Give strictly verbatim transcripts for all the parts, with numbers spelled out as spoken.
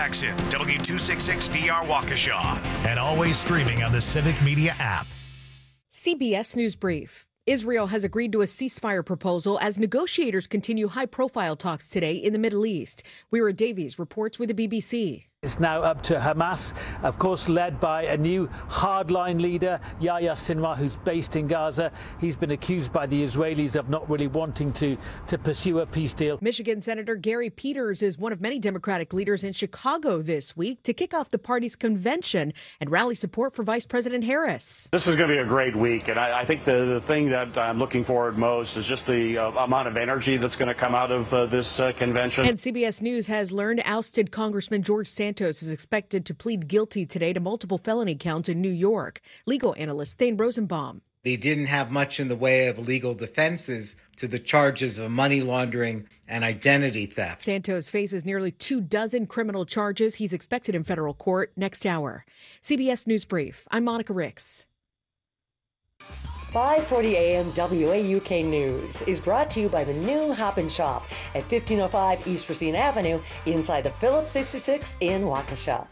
Jackson, W two sixty-six D R Waukesha, and always streaming on the Civic Media app. C B S News Brief. Israel has agreed to a ceasefire proposal as negotiators continue high-profile talks today in the Middle East. Weira Davies reports with the B B C. It's now up to Hamas, of course, led by a new hardline leader, Yahya Sinwar, who's based in Gaza. He's been accused by the Israelis of not really wanting to, to pursue a peace deal. Michigan Senator Gary Peters is one of many Democratic leaders in Chicago this week to kick off the party's convention and rally support for Vice President Harris. This is going to be a great week, and I, I think the, the thing that I'm looking forward most is just the uh, amount of energy that's going to come out of uh, this uh, convention. And C B S News has learned ousted Congressman George Santos is expected to plead guilty today to multiple felony counts in New York. Legal analyst Thane Rosenbaum. He didn't have much in the way of legal defenses to the charges of money laundering and identity theft. Santos faces nearly two dozen criminal charges. He's expected in federal court next hour. C B S News Brief. I'm Monica Ricks. five forty a.m. W A U K News is brought to you by the new Hop and Shop at fifteen oh five East Racine Avenue inside the Phillips sixty-six in Waukesha.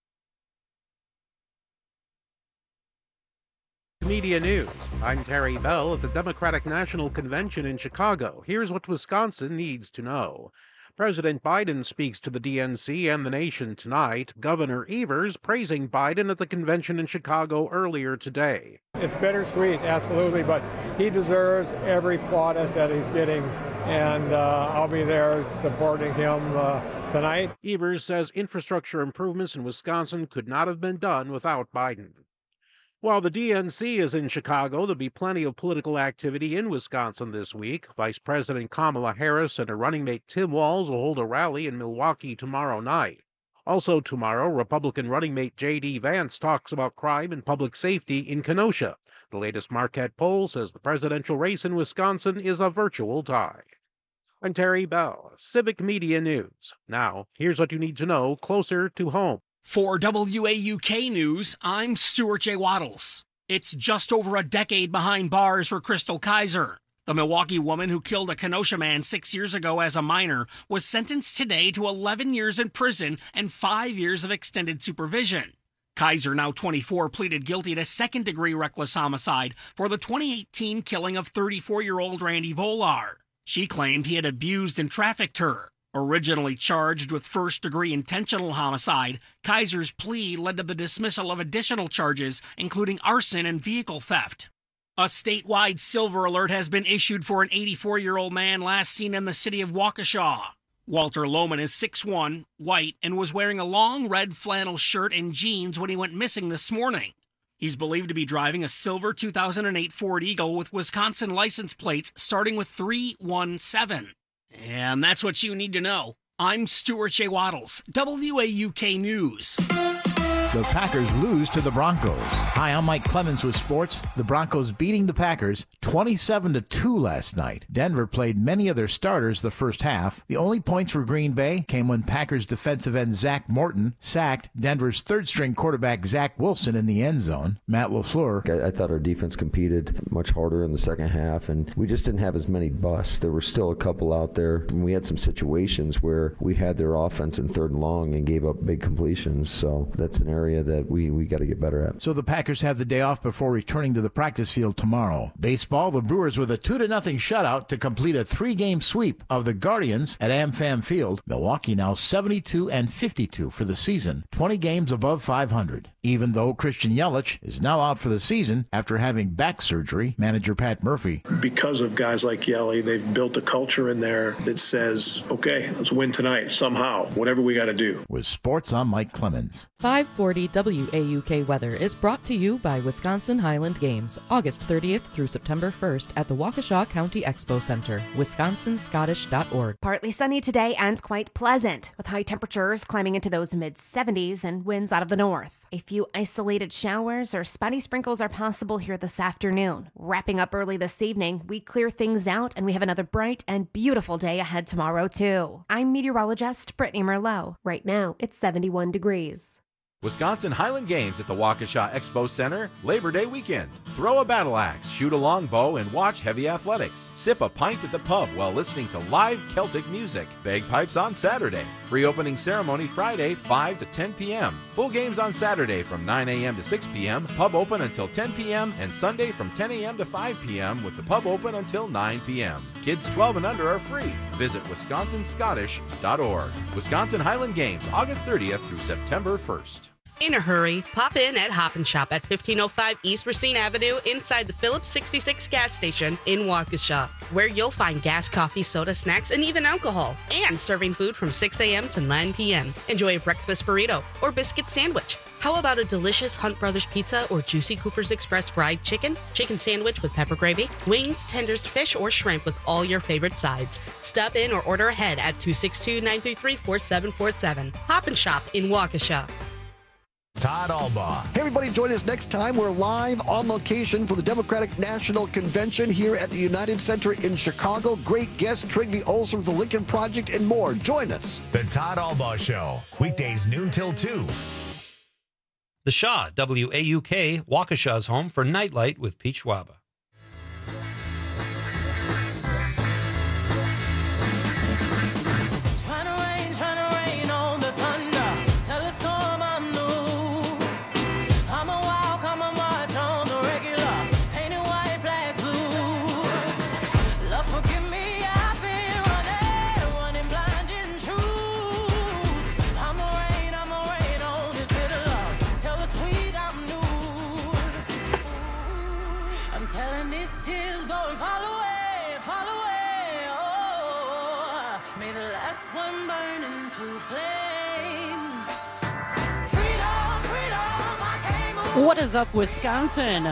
Media News. I'm Terry Bell at the Democratic National Convention in Chicago. Here's what Wisconsin needs to know. President Biden speaks to the D N C and the nation tonight. Governor Evers praising Biden at the convention in Chicago earlier today. It's bittersweet, absolutely, but he deserves every plaudit that he's getting, and uh, I'll be there supporting him uh, tonight. Evers says infrastructure improvements in Wisconsin could not have been done without Biden. While the D N C is in Chicago, there'll be plenty of political activity in Wisconsin this week. Vice President Kamala Harris and her running mate Tim Walz will hold a rally in Milwaukee tomorrow night. Also tomorrow, Republican running mate J D Vance talks about crime and public safety in Kenosha. The latest Marquette poll says the presidential race in Wisconsin is a virtual tie. I'm Terry Bell, Civic Media News. Now, here's what you need to know closer to home. For W A U K News, I'm Stuart J. Waddles. It's just over a decade behind bars for Crystal Kiser. The Milwaukee woman who killed a Kenosha man six years ago as a minor was sentenced today to eleven years in prison and five years of extended supervision. Kiser, now twenty-four, pleaded guilty to second-degree reckless homicide for the twenty eighteen killing of thirty-four-year-old Randy Volar. She claimed he had abused and trafficked her. Originally charged with first-degree intentional homicide, Kiser's plea led to the dismissal of additional charges, including arson and vehicle theft. A statewide silver alert has been issued for an eighty-four-year-old man last seen in the city of Waukesha. Walter Lohman is six foot one, white, and was wearing a long red flannel shirt and jeans when he went missing this morning. He's believed to be driving a silver two thousand eight Ford Eagle with Wisconsin license plates starting with three one seven. And that's what you need to know. I'm Stuart J. Waddles, W A U K News. The Packers lose to the Broncos. Hi, I'm Mike Clemens with sports. The Broncos beating the Packers twenty-seven to two last night. Denver played many of their starters the first half. The only points for Green Bay came when Packers defensive end Zach Morton sacked Denver's third-string quarterback Zach Wilson in the end zone. Matt LaFleur. I, I thought our defense competed much harder in the second half, and we just didn't have as many busts. There were still a couple out there, and we had some situations where we had their offense in third and long and gave up big completions. So that's an area that we, we got to get better at. So the Packers have the day off before returning to the practice field tomorrow. Baseball, the Brewers with a two to nothing shutout to complete a three-game sweep of the Guardians at AmFam Field. Milwaukee now seventy-two and fifty-two for the season, twenty games above five hundred. Even though Christian Yelich is now out for the season after having back surgery, manager Pat Murphy. Because of guys like Yelly, they've built a culture in there that says, okay, let's win tonight somehow, whatever we got to do. With sports, I'm Mike Clemens. five forty W A U K weather is brought to you by Wisconsin Highland Games, August thirtieth through September first at the Waukesha County Expo Center, wisconsin scottish dot org. Partly sunny today and quite pleasant, with high temperatures climbing into those mid seventies and winds out of the north. A few isolated showers or spotty sprinkles are possible here this afternoon. Wrapping up early this evening, we clear things out and we have another bright and beautiful day ahead tomorrow, too. I'm meteorologist Brittany Merlot. Right now, it's seventy-one degrees. Wisconsin Highland Games at the Waukesha Expo Center, Labor Day weekend. Throw a battle axe, shoot a long bow, and watch heavy athletics. Sip a pint at the pub while listening to live Celtic music. Bagpipes on Saturday. Free opening ceremony Friday, five to ten p.m. Full games on Saturday from nine a.m. to six p.m. Pub open until ten p.m. and Sunday from ten a.m. to five p.m. with the pub open until nine p.m. Kids twelve and under are free. Visit wisconsin scottish dot org. Wisconsin Highland Games, August thirtieth through September first. In a hurry, pop in at Hop and Shop at fifteen oh five East Racine Avenue inside the Phillips sixty-six gas station in Waukesha, where you'll find gas, coffee, soda, snacks, and even alcohol, and serving food from six a.m. to nine p.m. Enjoy a breakfast burrito or biscuit sandwich. How about a delicious Hunt Brothers pizza or juicy Cooper's Express fried chicken, chicken sandwich with pepper gravy, wings, tenders, fish, or shrimp with all your favorite sides? Stop in or order ahead at two six two, nine three three, four seven four seven. Hop and Shop in Waukesha. Todd Albaugh. Hey, everybody, join us next time. We're live on location for the Democratic National Convention here at the United Center in Chicago. Great guests, Trygve Olsen with the Lincoln Project, and more. Join us. The Todd Albaugh Show, weekdays noon till two. The Shaw, W A U K, Waukesha's home for Nightlight with Pete Schwaba. What is up, Wisconsin?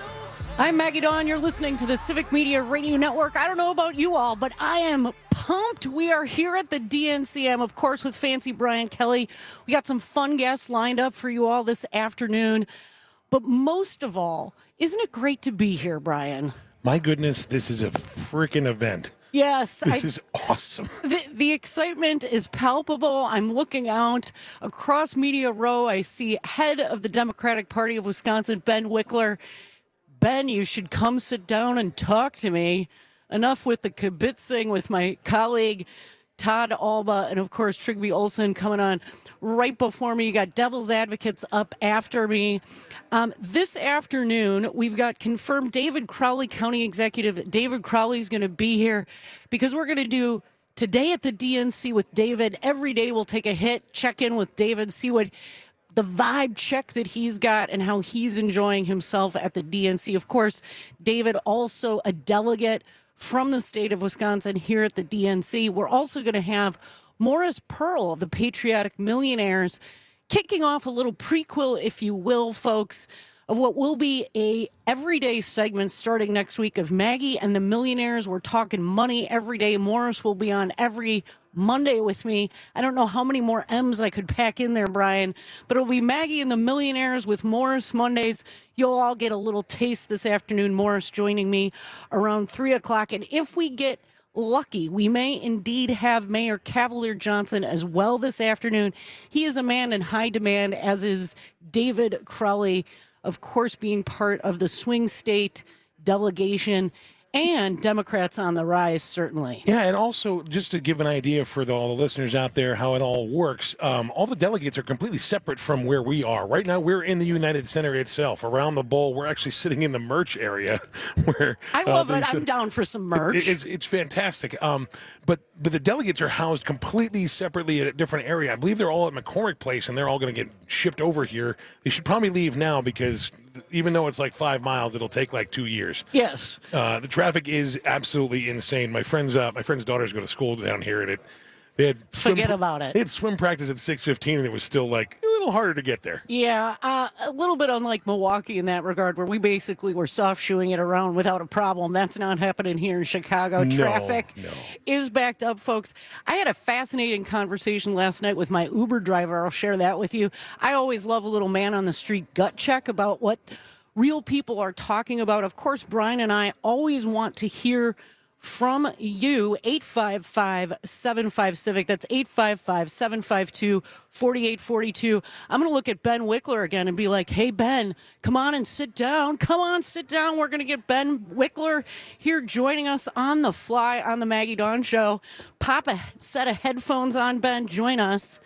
I'm Maggie Dawn. You're listening to the Civic Media Radio Network. I don't know about you all, but I am pumped. We are here at the D N C M, of course, with Fancy Brian Kelly. We got some fun guests lined up for you all this afternoon. But most of all, isn't it great to be here, Brian? My goodness, this is a freaking event. Yes. This I, is awesome. The, the excitement is palpable. I'm looking out across Media Row. I see head of the Democratic Party of Wisconsin, Ben Wickler. Ben, you should come sit down and talk to me. Enough with the kibitzing with my colleague, Todd Albaugh, and, of course, Trygve Olsen coming on right before me. You got Devil's Advocates up after me. Um, this afternoon, we've got confirmed David Crowley, County Executive. David Crowley is going to be here because we're going to do Today at the D N C with David. Every day we'll take a hit, check in with David, see what the vibe check that he's got and how he's enjoying himself at the D N C. Of course, David also a delegate from the state of Wisconsin here at the D N C. We're also going to have Morris Pearl of the Patriotic Millionaires kicking off a little prequel, if you will, folks, of what will be a everyday segment starting next week of Maggie and the Millionaires. We're talking money every day. Morris will be on every Monday with me. I don't know how many more M's I could pack in there, Brian, but it'll be Maggie and the Millionaires with Morris Mondays. You'll all get a little taste this afternoon. Morris joining me around three o'clock. And if we get lucky, we may indeed have Mayor Cavalier Johnson as well this afternoon. He is a man in high demand, as is David Crowley, of course, being part of the swing state delegation. And Democrats on the rise, certainly. Yeah, and also, just to give an idea for the, all the listeners out there how it all works, um, all the delegates are completely separate from where we are. Right now, we're in the United Center itself. Around the bowl, we're actually sitting in the merch area. where I love uh, it. I'm down for some merch. It, it's, it's fantastic. Um, but, but the delegates are housed completely separately at a different area. I believe they're all at McCormick Place, and they're all going to get shipped over here. They should probably leave now because even though it's like five miles, it'll take like two years. Yes. Uh, the traffic is absolutely insane. My friend's uh, my friend's daughters go to school down here, and it they had swim, forget about it. They had swim practice at six fifteen, and it was still like a little harder to get there. Yeah, uh, a little bit unlike Milwaukee in that regard, where we basically were soft shoeing it around without a problem. That's not happening here in Chicago. No, Traffic no. is backed up, folks. I had a fascinating conversation last night with my Uber driver. I'll share that with you. I always love a little man on the street gut check about what real people are talking about. Of course, Brian and I always want to hear from you. Eight five five, seven five Civic. That's eight five five, seven five two, four eight four two. I'm going to look at Ben Wickler again and be like, hey, Ben, come on and sit down. Come on, sit down. We're going to get Ben Wickler here joining us on the fly on the Maggie Dawn Show. Pop a set of headphones on, Ben. Join us.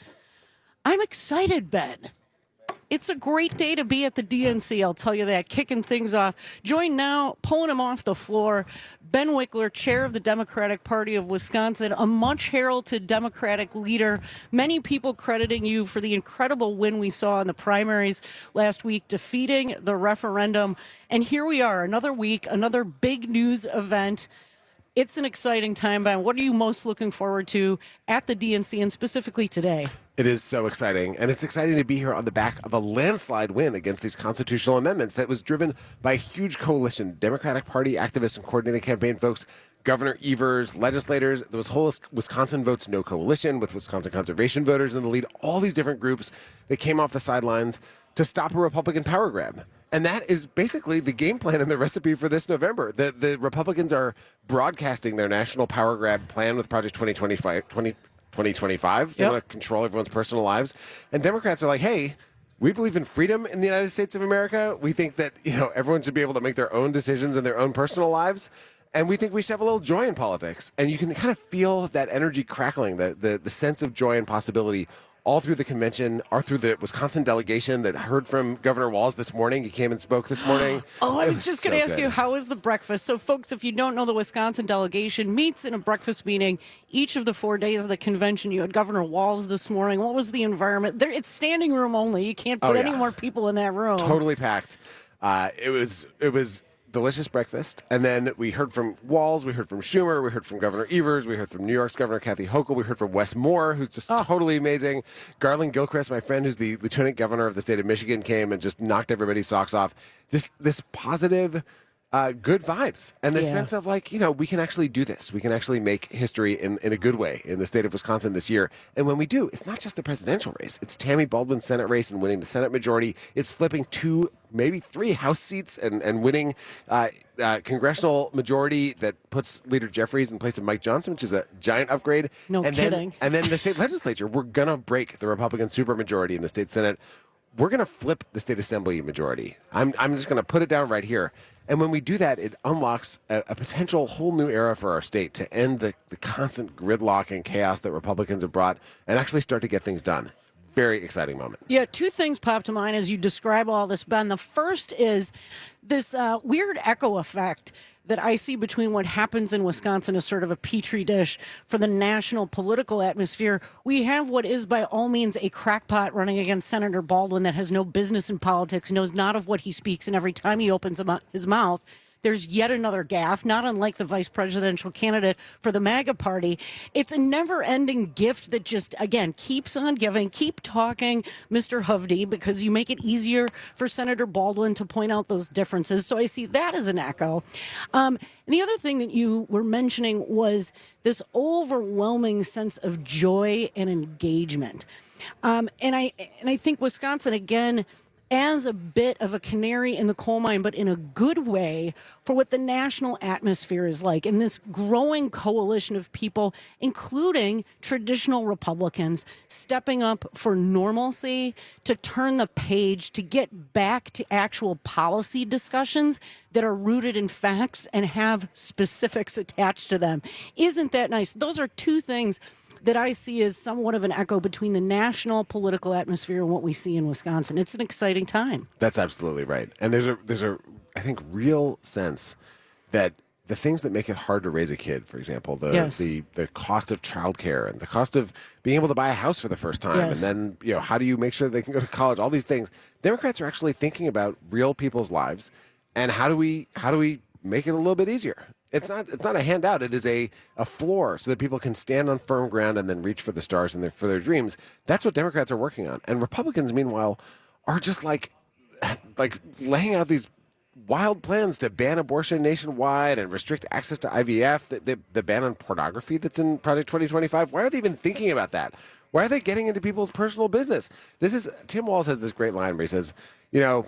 I'm excited, Ben. It's a great day to be at the D N C, I'll tell you that, kicking things off. Join now, pulling him off the floor, Ben Wickler, chair of the Democratic Party of Wisconsin, a much heralded Democratic leader. Many people crediting you for the incredible win we saw in the primaries last week, defeating the referendum. And here we are, another week, another big news event. It's an exciting time, Ben. What are you most looking forward to at the D N C and specifically today? It is so exciting, and it's exciting to be here on the back of a landslide win against these constitutional amendments that was driven by a huge coalition, Democratic Party activists and coordinating campaign folks, Governor Evers, legislators. There was whole Wisconsin Votes No coalition with Wisconsin conservation voters in the lead, all these different groups that came off the sidelines to stop a Republican power grab. And that is basically the game plan and the recipe for this November. The the Republicans are broadcasting their national power grab plan with Project twenty twenty-five. twenty twenty-five. They Yep. want to control everyone's personal lives. And Democrats are like, hey, we believe in freedom in the United States of America. We think that, you know, everyone should be able to make their own decisions in their own personal lives. And we think we should have a little joy in politics. And you can kind of feel that energy crackling, the the, the sense of joy and possibility all through the convention, or through the Wisconsin delegation that heard from Governor Walz this morning. He came and spoke this morning. Oh, I It was just going to so ask good. you, how is the breakfast? So, folks, if you don't know, the Wisconsin delegation meets in a breakfast meeting each of the four days of the convention. You had Governor Walz this morning. What was the environment? There, it's standing room only. You can't put Oh, any yeah. more people in that room. Totally packed. Uh, it was it was delicious breakfast, and then we heard from Walz, we heard from Schumer, we heard from Governor Evers, we heard from New York's Governor Kathy Hochul, we heard from Wes Moore, who's just totally amazing. Garland Gilchrist, my friend, who's the Lieutenant Governor of the state of Michigan, came and just knocked everybody's socks off. This this positive. Uh, good vibes and the Yeah. sense of like, you know, we can actually do this. We can actually make history in, in a good way in the state of Wisconsin this year. And when we do, it's not just the presidential race. It's Tammy Baldwin's Senate race and winning the Senate majority. It's flipping two, maybe three House seats and, and winning uh, uh, congressional majority that puts Leader Jeffries in place of Mike Johnson, which is a giant upgrade. No and kidding. Then, and then the state legislature, we're going to break the Republican supermajority in the state Senate. We're going to flip the state assembly majority. I'm, I'm just going to put it down right here. And when we do that, it unlocks a, a potential whole new era for our state to end the, the constant gridlock and chaos that Republicans have brought and actually start to get things done. Very exciting moment. Yeah, two things pop to mind as you describe all this, Ben. The first is this uh, weird echo effect that I see between what happens in Wisconsin as sort of a petri dish for the national political atmosphere. We have what is by all means a crackpot running against Senator Baldwin that has no business in politics, knows not of what he speaks, and every time he opens his mouth, there's yet another gaffe, not unlike the vice presidential candidate for the MAGA party. It's a never-ending gift that just, again, keeps on giving. Keep talking, Mister Hovde, because you make it easier for Senator Baldwin to point out those differences. So I see that as an echo. Um, and the other thing that you were mentioning was this overwhelming sense of joy and engagement. Um, and I and I think Wisconsin, again, as a bit of a canary in the coal mine, but in a good way, for what the national atmosphere is like. And this growing coalition of people, including traditional Republicans, stepping up for normalcy, to turn the page, to get back to actual policy discussions that are rooted in facts and have specifics attached to them. Isn't that nice? Those are two things that I see as somewhat of an echo between the national political atmosphere and what we see in Wisconsin. It's an exciting time. That's absolutely right. And there's a there's a I think real sense that the things that make it hard to raise a kid, for example, the Yes. the the cost of childcare and the cost of being able to buy a house for the first time, Yes. and then, you know, how do you make sure they can go to college? All these things. Democrats are actually thinking about real people's lives and how do we how do we make it a little bit easier? It's not it's not a handout. It is a, a floor so that people can stand on firm ground and then reach for the stars and their, for their dreams. That's what Democrats are working on. And Republicans, meanwhile, are just like like laying out these wild plans to ban abortion nationwide and restrict access to I V F, the, the, the ban on pornography that's in Project twenty twenty-five. Why are they even thinking about that? Why are they getting into people's personal business? This is Tim Walz has this great line where he says, you know,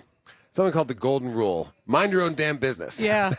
something called the Golden Rule: mind your own damn business. Yeah.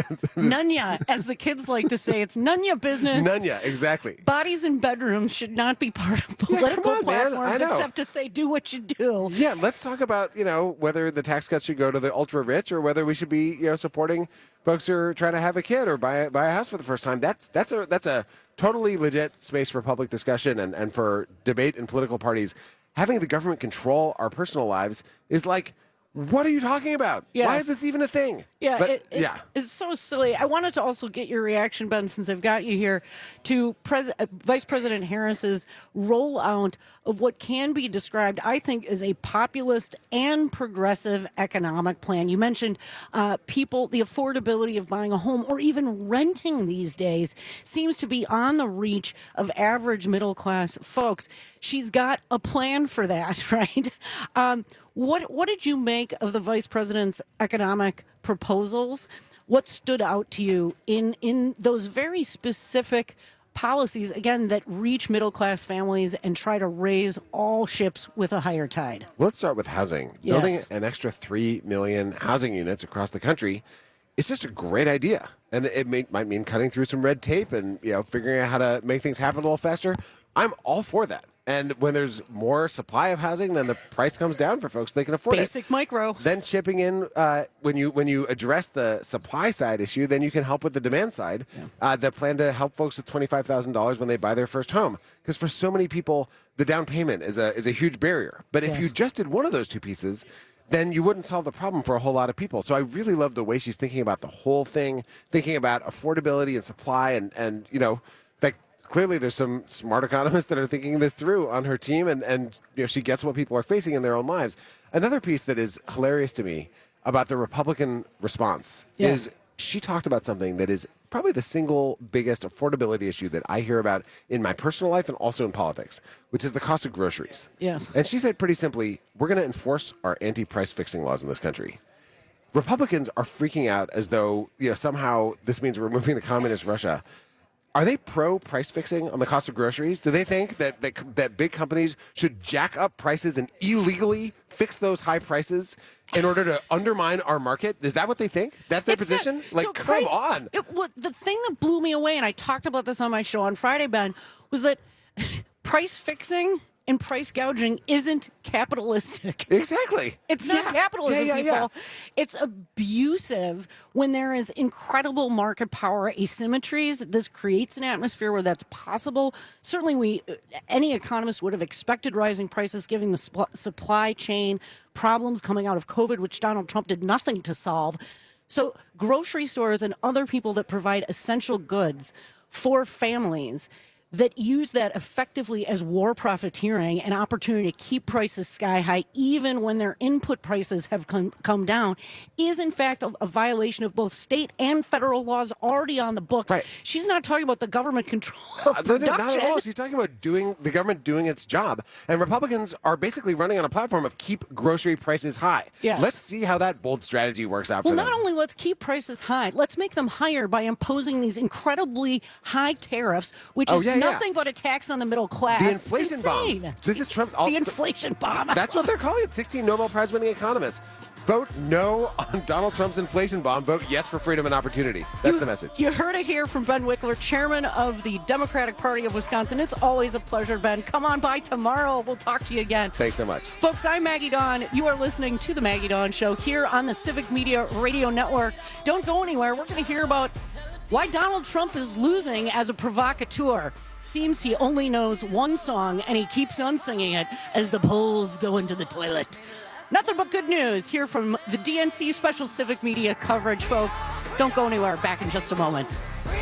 Nunya, as the kids like to say, it's Nunya business. Nunya, exactly. Bodies in bedrooms should not be part of political yeah, on, man. platforms except to say do what you do. Yeah, let's talk about, you know, whether the tax cuts should go to the ultra rich or whether we should be, you know, supporting folks who are trying to have a kid or buy buy a house for the first time. That's that's a that's a totally legit space for public discussion and, and for debate in political parties. Having the government control our personal lives is like, what are you talking about? Yes. Why is this even a thing? Yeah, but, it, it's, yeah. it's so silly. I wanted to also get your reaction, Ben, since I've got you here, to Pres- uh, Vice President Harris's rollout of what can be described, I think, as a populist and progressive economic plan. You mentioned uh, people, the affordability of buying a home or even renting these days seems to be on the reach of average middle class folks. She's got a plan for that, right? Um, What what did you make of the vice president's economic proposals? What stood out to you in, in those very specific policies, again, that reach middle class families and try to raise all ships with a higher tide? Let's start with housing. Yes. Building an extra three million housing units across the country is just a great idea. And it may, might mean cutting through some red tape and, you know, figuring out how to make things happen a little faster. I'm all for that. And when there's more supply of housing, then the price comes down for folks. They can afford Basic it. Basic micro. Then chipping in uh, when you when you address the supply side issue, then you can help with the demand side. Yeah. Uh, the plan to help folks with twenty-five thousand dollars when they buy their first home, because for so many people, the down payment is a is a huge barrier. But if yes. you just did one of those two pieces, then you wouldn't solve the problem for a whole lot of people. So I really love the way she's thinking about the whole thing, thinking about affordability and supply, and and you know, like. Clearly, there's some smart economists that are thinking this through on her team, and, and you know, she gets what people are facing in their own lives. Another piece that is hilarious to me about the Republican response yeah. is she talked about something that is probably the single biggest affordability issue that I hear about in my personal life and also in politics, which is the cost of groceries. Yes. And she said pretty simply, we're going to enforce our anti-price fixing laws in this country. Republicans are freaking out as though you know somehow this means we're moving to communist Russia. Are they pro price fixing on the cost of groceries? Do they think that, that that big companies should jack up prices and illegally fix those high prices in order to undermine our market? Is that what they think? That's their It's position? that- like, so come price- on. It, what, the thing that blew me away, and I talked about this on my show on Friday, Ben, was that price fixing and price gouging isn't capitalistic. Exactly. It's not Yeah. capitalism, Yeah, yeah, people. It's abusive when there is incredible market power asymmetries. This creates an atmosphere where that's possible. Certainly, we any economist would have expected rising prices given the sp- supply chain problems coming out of COVID, which Donald Trump did nothing to solve. So grocery stores and other people that provide essential goods for families that use that effectively as war profiteering, an opportunity to keep prices sky high, even when their input prices have come, come down, is in fact a, a violation of both state and federal laws already on the books. Right. She's not talking about the government control of Uh, no, no, production. not at all. She's talking about doing the government doing its job. And Republicans are basically running on a platform of keep grocery prices high. Yes. Let's see how that bold strategy works out Well, for them. not only let's keep prices high, let's make them higher by imposing these incredibly high tariffs, which Oh, is yeah, yeah. nothing but a tax on the middle class. The It's inflation bomb. insane. This is Trump's. all- The inflation bomb. That's what they're calling it. sixteen Nobel Prize winning economists. Vote no on Donald Trump's inflation bomb. Vote yes for freedom and opportunity. That's the message. You heard it here from Ben Wickler, chairman of the Democratic Party of Wisconsin. It's always a pleasure, Ben. Come on by tomorrow. We'll talk to you again. Thanks so much. Folks, I'm Maggie Dawn. You are listening to The Maggie Dawn Show here on the Civic Media Radio Network. Don't go anywhere. We're going to hear about why Donald Trump is losing as a provocateur. Seems he only knows one song, and he keeps on singing it as the polls go into the toilet. Nothing but good news here from the D N C Special Civic Media coverage, folks. Don't go anywhere. Back in just a moment.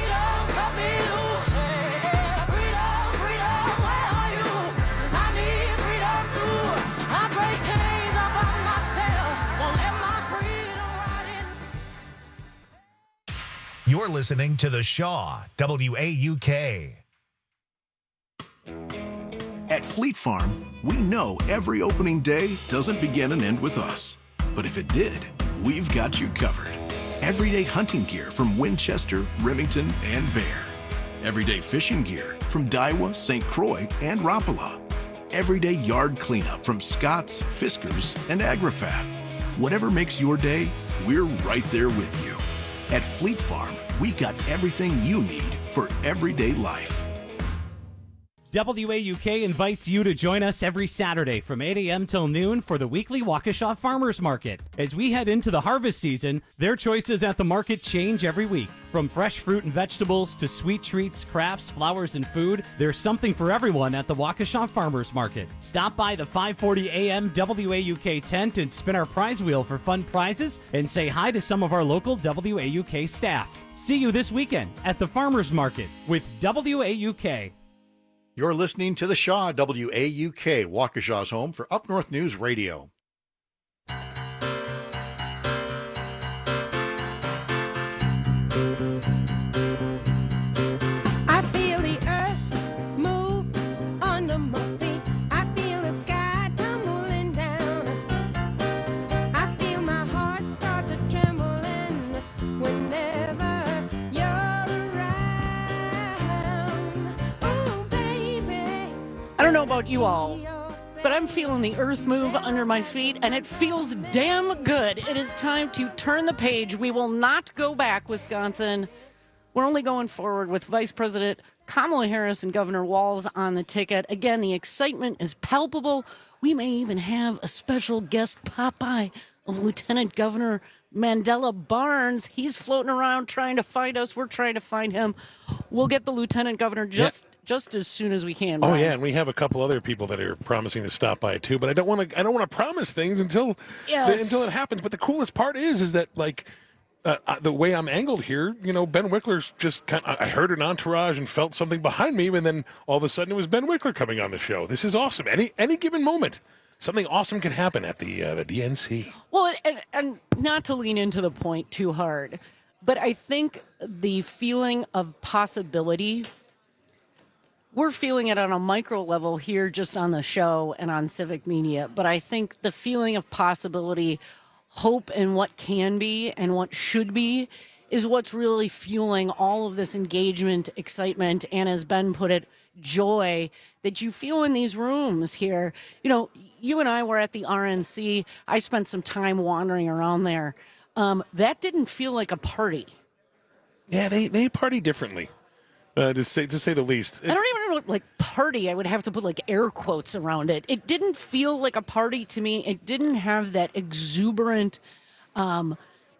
You're listening to The Shaw, W A U K. At Fleet Farm, we know every opening day doesn't begin and end with us. But if it did, we've got you covered. Everyday hunting gear from Winchester, Remington, and Bear. Everyday fishing gear from Daiwa, Saint Croix, and Rapala. Everyday yard cleanup from Scott's, Fiskars, and AgriFab. Whatever makes your day, we're right there with you. At Fleet Farm, we've got everything you need for everyday life. W A U K invites you to join us every Saturday from eight a.m. till noon for the weekly Waukesha Farmers Market. As we head into the harvest season, their choices at the market change every week. From fresh fruit and vegetables to sweet treats, crafts, flowers, and food, there's something for everyone at the Waukesha Farmers Market. Stop by the five forty a.m. W A U K tent and spin our prize wheel for fun prizes and say hi to some of our local W A U K staff. See you this weekend at the Farmers Market with W A U K. You're listening to The Shaw, W A U K, Waukesha's home for Up North News Radio. I feel the earth move under my feet. I feel the sky tumbling down. I feel my heart start to trembling whenever you're around. Ooh, baby. I don't know about you all, but I'm feeling the earth move under my feet, and it feels damn good. It is time to turn the page. We will not go back, Wisconsin. We're only going forward with Vice President Kamala Harris and Governor Walz on the ticket. Again, the excitement is palpable. We may even have a special guest pop by of Lieutenant Governor Mandela Barnes. He's floating around trying to find us. We're trying to find him. We'll get the Lieutenant Governor just yeah. just as soon as we can. Oh Brian. yeah, and we have a couple other people that are promising to stop by too. But I don't want to. I don't want to promise things until yes. until it happens. But the coolest part is, is that like. Uh, the way I'm angled here, you know, Ben Wickler's just kind of, I heard an entourage and felt something behind me, and then all of a sudden it was Ben Wickler coming on the show. This is awesome. Any any given moment, something awesome can happen at the uh, the D N C. Well, and, and not to lean into the point too hard, but I think the feeling of possibility, we're feeling it on a micro level here just on the show and on civic media, but I think the feeling of possibility, hope in what can be and what should be is what's really fueling all of this engagement, excitement, and as Ben put it, joy that you feel in these rooms here. You know, you and I were at the R N C. I spent some time wandering around there. Um, that didn't feel like a party. Yeah, they, they party differently, uh, to say to say the least. I don't even know, like, party. I would have to put, like, air quotes around it. It didn't feel like a party to me. It didn't have that exuberant um,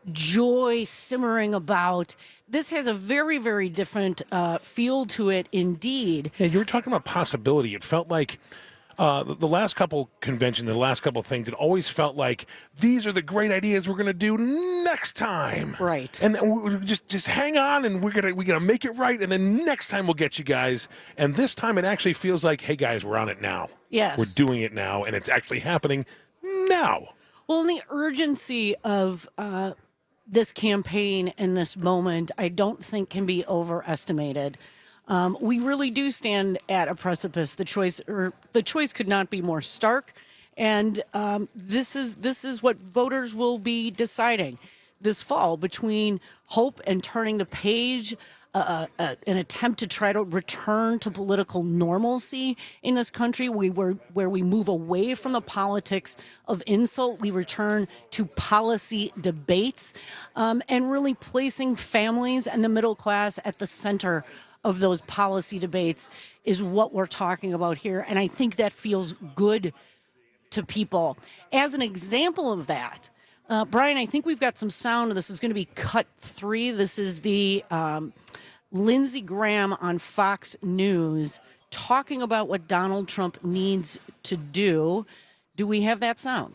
joy simmering about. This has a very, very different uh, feel to it indeed. Yeah, you were talking about possibility. It felt like uh, the last couple conventions, the last couple things, it always felt like these are the great ideas we're going to do next time. Right. And then we just just hang on, and we're gonna we're gonna make it right, and then next time we'll get you guys. And this time it actually feels like, hey guys, we're on it now. Yes. We're doing it now, and it's actually happening now. Well, and the urgency of uh, this campaign and this moment, I don't think can be overestimated. Um, we really do stand at a precipice. The choice, or the choice, could not be more stark, and um, this is this is what voters will be deciding this fall between hope and turning the page. Uh, uh, an attempt to try to return to political normalcy in this country, we were where we move away from the politics of insult. We return to policy debates, um, and really placing families and the middle class at the center of those policy debates is what we're talking about here. And I think that feels good to people. As an example of that, uh, Brian, I think we've got some sound. This is going to be cut three. This is the um, Lindsey Graham on Fox News talking about what Donald Trump needs to do. Do we have that sound?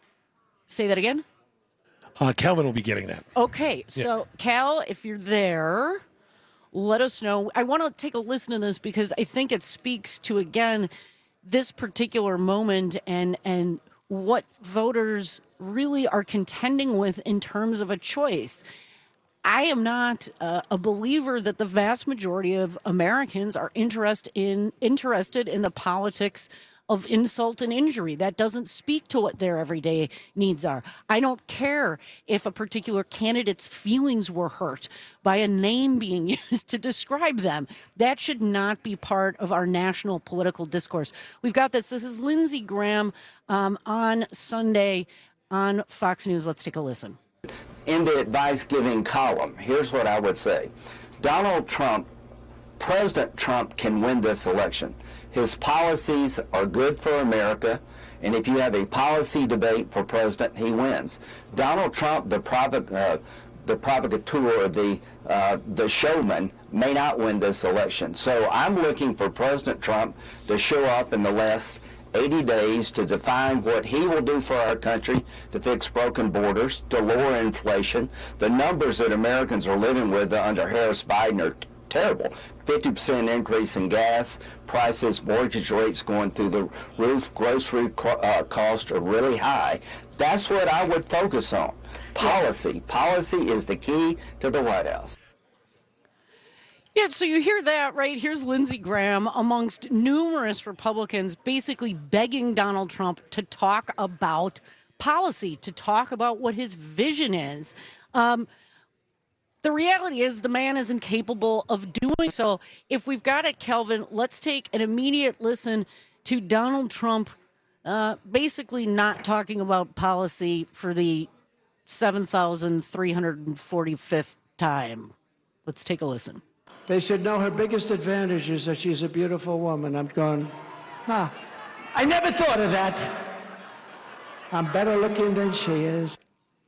Say that again. Uh, Calvin will be getting that. Okay, so yeah. Cal, if you're there, let us know. I want to take a listen to this because I think it speaks to, again, this particular moment and and what voters really are contending with in terms of a choice. I am not uh, a believer that the vast majority of Americans are interest in, interested in the politics of insult and injury. That doesn't speak to what their everyday needs are. I don't care if a particular candidate's feelings were hurt by a name being used to describe them. That should not be part of our national political discourse. We've got this. This is Lindsey Graham um, on Sunday on Fox News. Let's take a listen. In the advice-giving column, here's what I would say. Donald Trump, President Trump can win this election. His policies are good for America, and if you have a policy debate for president, he wins. Donald Trump, the provoc- uh, the provocateur, the uh, the showman, may not win this election. So I'm looking for President Trump to show up in the last eighty days to define what he will do for our country, to fix broken borders, to lower inflation. The numbers that Americans are living with under Harris Biden are t- terrible. fifty percent increase in gas prices, mortgage rates going through the roof, grocery co- uh, costs are really high. That's what I would focus on. Policy. Policy is the key to the White House. Yeah, so you hear that, right? Here's Lindsey Graham amongst numerous Republicans basically begging Donald Trump to talk about policy, to talk about what his vision is. Um, the reality is the man is incapable of doing so. If we've got it, Kelvin, let's take an immediate listen to Donald Trump uh, basically not talking about policy for the seven thousand three hundred forty-fifth time. Let's take a listen. They said, no, her biggest advantage is that she's a beautiful woman. I'm going, huh. I never thought of that. I'm better looking than she is.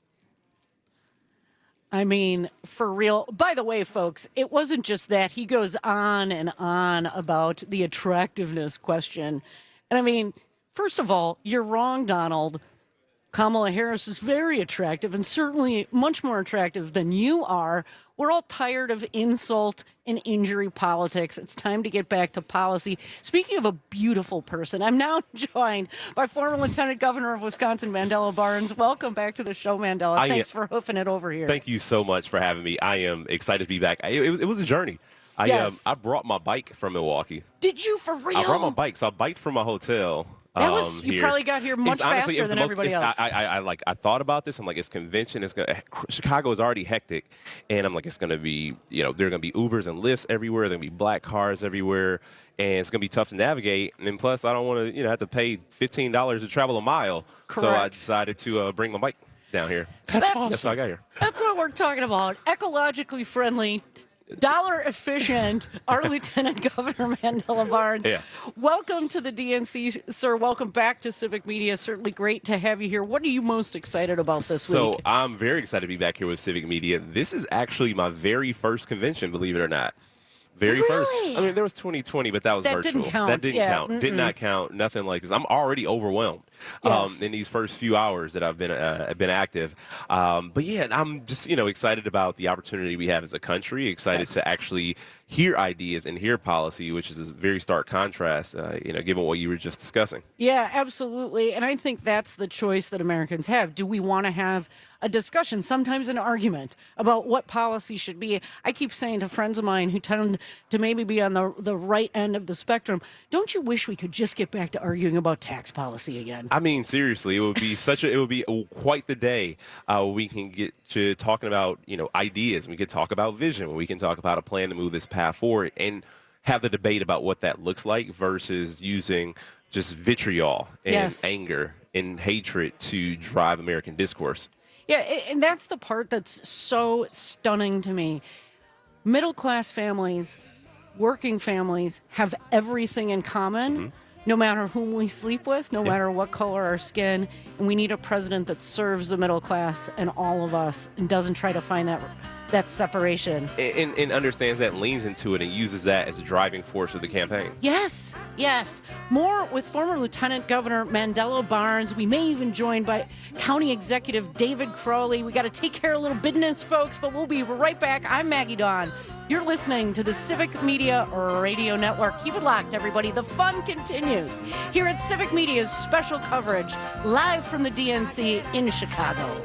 I mean, for real. By the way, folks, it wasn't just that. He goes on and on about the attractiveness question. And I mean, first of all, you're wrong, Donald. Kamala Harris is very attractive and certainly much more attractive than you are. We're all tired of insult and injury politics. It's time to get back to policy. Speaking of a beautiful person, I'm now joined by former Lieutenant Governor of Wisconsin, Mandela Barnes. Welcome back to the show, Mandela. I Thanks am, for hoofing it over here. Thank you so much for having me. I am excited to be back. It, it, it was a journey. I Yes. um, I brought my bike from Milwaukee. Did you for real? I brought my bike, so I biked from my hotel. That was um, you here. probably got here much It's honestly, faster it's the than most- everybody it's- else. I, I, I like. I thought about this. I'm like, it's convention. It's gonna. Chicago is already hectic, and I'm like, it's gonna be. You know, there are gonna be Ubers and Lyfts everywhere. There are gonna be black cars everywhere, and it's gonna be tough to navigate. And then plus, I don't want to, you know, have to pay fifteen dollars to travel a mile. So I Correct. decided to uh, bring my bike down here. That's That's why I got here. That's what we're talking about. Ecologically friendly, dollar efficient, our Lieutenant Governor Mandela Barnes. Yeah. Welcome to the D N C, sir. Welcome back to Civic Media. Certainly great to have you here. What are you most excited about this so week? I'm very excited to be back here with Civic Media. This is actually my very first convention, believe it or not. Very first. Really? I mean, there was twenty twenty, but that was That virtual. didn't count. That didn't Yeah, count. Did mm-mm. not count. Nothing like this. I'm already overwhelmed Yes. um, in these first few hours that I've been uh, been active. Um, but yeah, I'm just you know excited about the opportunity we have as a country. Excited Yes. to actually hear ideas and hear policy, which is a very stark contrast. Uh, you know, given what you were just discussing. Yeah, absolutely. And I think that's the choice that Americans have. Do we want to have a discussion, sometimes an argument about what policy should be? I keep saying to friends of mine who tend to maybe be on the, the right end of the spectrum, don't you wish we could just get back to arguing about tax policy again? I mean, seriously, it would be such a, it would be quite the day. Uh, we can get to talking about, you know, ideas. We could talk about vision. We can talk about a plan to move this path forward and have the debate about what that looks like versus using just vitriol and Yes. anger and hatred to drive American discourse. Yeah, a- and that's the part that's so stunning to me. Middle class families, working families have everything in common, Mm-hmm. no matter whom we sleep with, no matter what color our skin. And we need a president that serves the middle class and all of us and doesn't try to find that that separation. And, and, and understands that, and leans into it, and uses that as a driving force of the campaign. Yes, yes. More with former Lieutenant Governor Mandela Barnes. We may even joined by County Executive David Crowley. We got to take care of a little business, folks, but we'll be right back. I'm Maggie Dawn. You're listening to the Civic Media Radio Network. Keep it locked, everybody. The fun continues here at Civic Media's special coverage, live from the D N C in Chicago.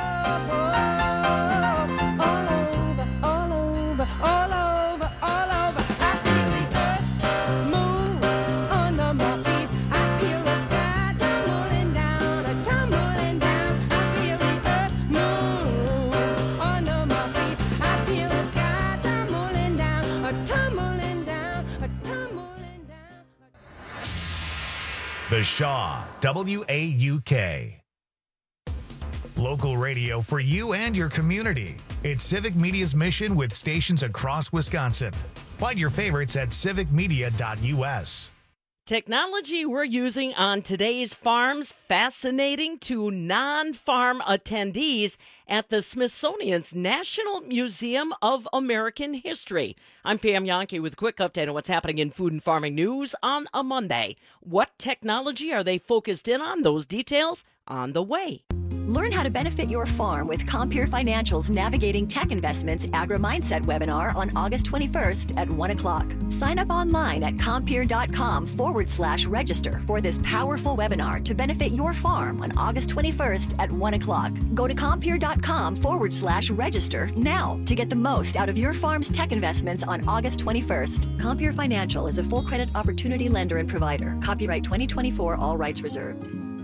All over, all over. I feel the earth move under my feet. I feel the sky tumbling down, a tumbling down. I feel the earth move under my feet. I feel the sky tumbling down, a tumbling down, a tumbling down. The Shaw, W A U K. Local radio for you and your community. It's Civic Media's mission with stations across Wisconsin. Find your favorites at civic media dot u s. Technology we're using on today's farms fascinating to non-farm attendees at the Smithsonian's National Museum of American History. I'm Pam Yankee with a quick update on what's happening in food and farming news on a Monday. What technology are they focused in on? Those details on the way. Learn how to benefit your farm with Compeer Financial's Navigating Tech Investments Agri-Mindset webinar on August twenty-first at one o'clock. Sign up online at compeer.com forward slash register for this powerful webinar to benefit your farm on August twenty-first at one o'clock. Go to compeer.com forward slash register now to get the most out of your farm's tech investments on August twenty-first. Compeer Financial is a full credit opportunity lender and provider. Copyright twenty twenty-four, all rights reserved.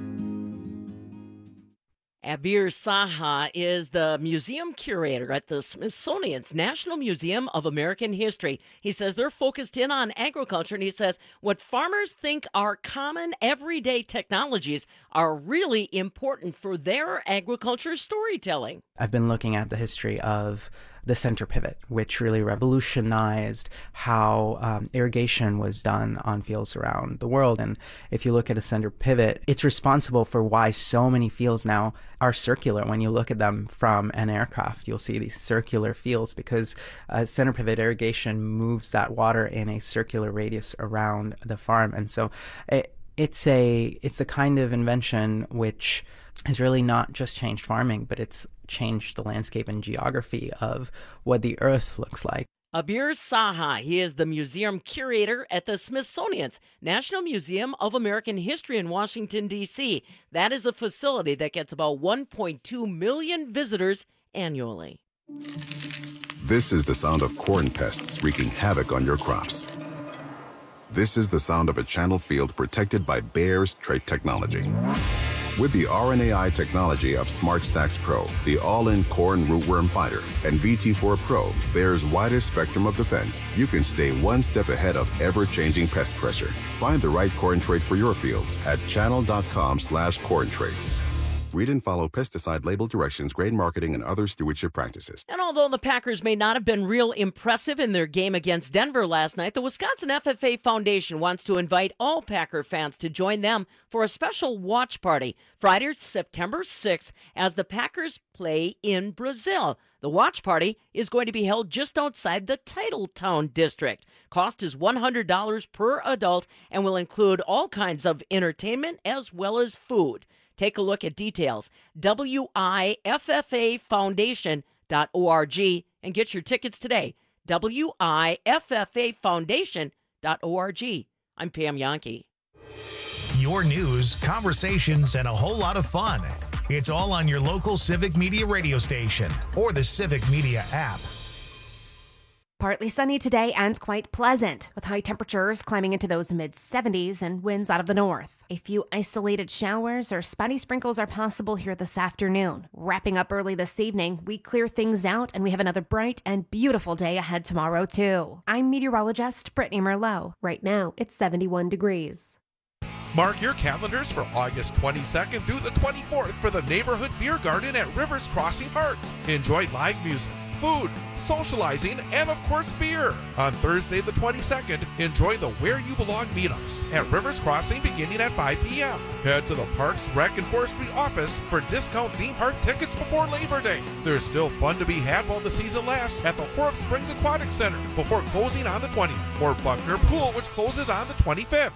Abir Saha is the museum curator at the Smithsonian's National Museum of American History. He says they're focused in on agriculture, and he says what farmers think are common everyday technologies are really important for their agriculture storytelling. I've been looking at the history of the center pivot, which really revolutionized how um, irrigation was done on fields around the world. And if you look at a center pivot, it's responsible for why so many fields now are circular. When you look at them from an aircraft, you'll see these circular fields because uh, center pivot irrigation moves that water in a circular radius around the farm. And so it, it's a it's the kind of invention which has really not just changed farming, but it's changed the landscape and geography of what the earth looks like. Abir Saha, he is the museum curator at the Smithsonian's National Museum of American History in Washington, D C. That is a facility that gets about one point two million visitors annually. This is the sound of corn pests wreaking havoc on your crops. This is the sound of a channel field protected by Bayer's trait technology. With the R N A I technology of SmartStax Pro, the all-in corn rootworm fighter, and V T four Pro, Bayer's widest spectrum of defense, you can stay one step ahead of ever-changing pest pressure. Find the right corn trait for your fields at channel.com slash corn traits. Read and follow pesticide label directions, grain marketing, and other stewardship practices. And although the Packers may not have been real impressive in their game against Denver last night, the Wisconsin F F A Foundation wants to invite all Packer fans to join them for a special watch party Friday, September sixth, as the Packers play in Brazil. The watch party is going to be held just outside the Titletown district. Cost is one hundred dollars per adult and will include all kinds of entertainment as well as food. Take a look at details, W I F F A foundation dot org, and get your tickets today, W I F F A foundation dot org. I'm Pam Yankee. Your news, conversations, and a whole lot of fun. It's all on your local Civic Media radio station or the Civic Media app. Partly sunny today and quite pleasant, with high temperatures climbing into those mid seventies and winds out of the north. A few isolated showers or spotty sprinkles are possible here this afternoon. Wrapping up early this evening, we clear things out and we have another bright and beautiful day ahead tomorrow, too. I'm meteorologist Brittany Merlot. Right now, it's seventy-one degrees. Mark your calendars for August twenty-second through the twenty-fourth for the Neighborhood Beer Garden at Rivers Crossing Park. Enjoy live music, food, socializing, and of course beer. On Thursday the twenty-second, enjoy the Where You Belong meetups at Rivers Crossing beginning at five p.m. Head to the Parks, Rec, and Forestry office for discount theme park tickets before Labor Day. There's still fun to be had while the season lasts at the Horb Springs Aquatic Center before closing on the twentieth, or Buckner Pool, which closes on the twenty-fifth.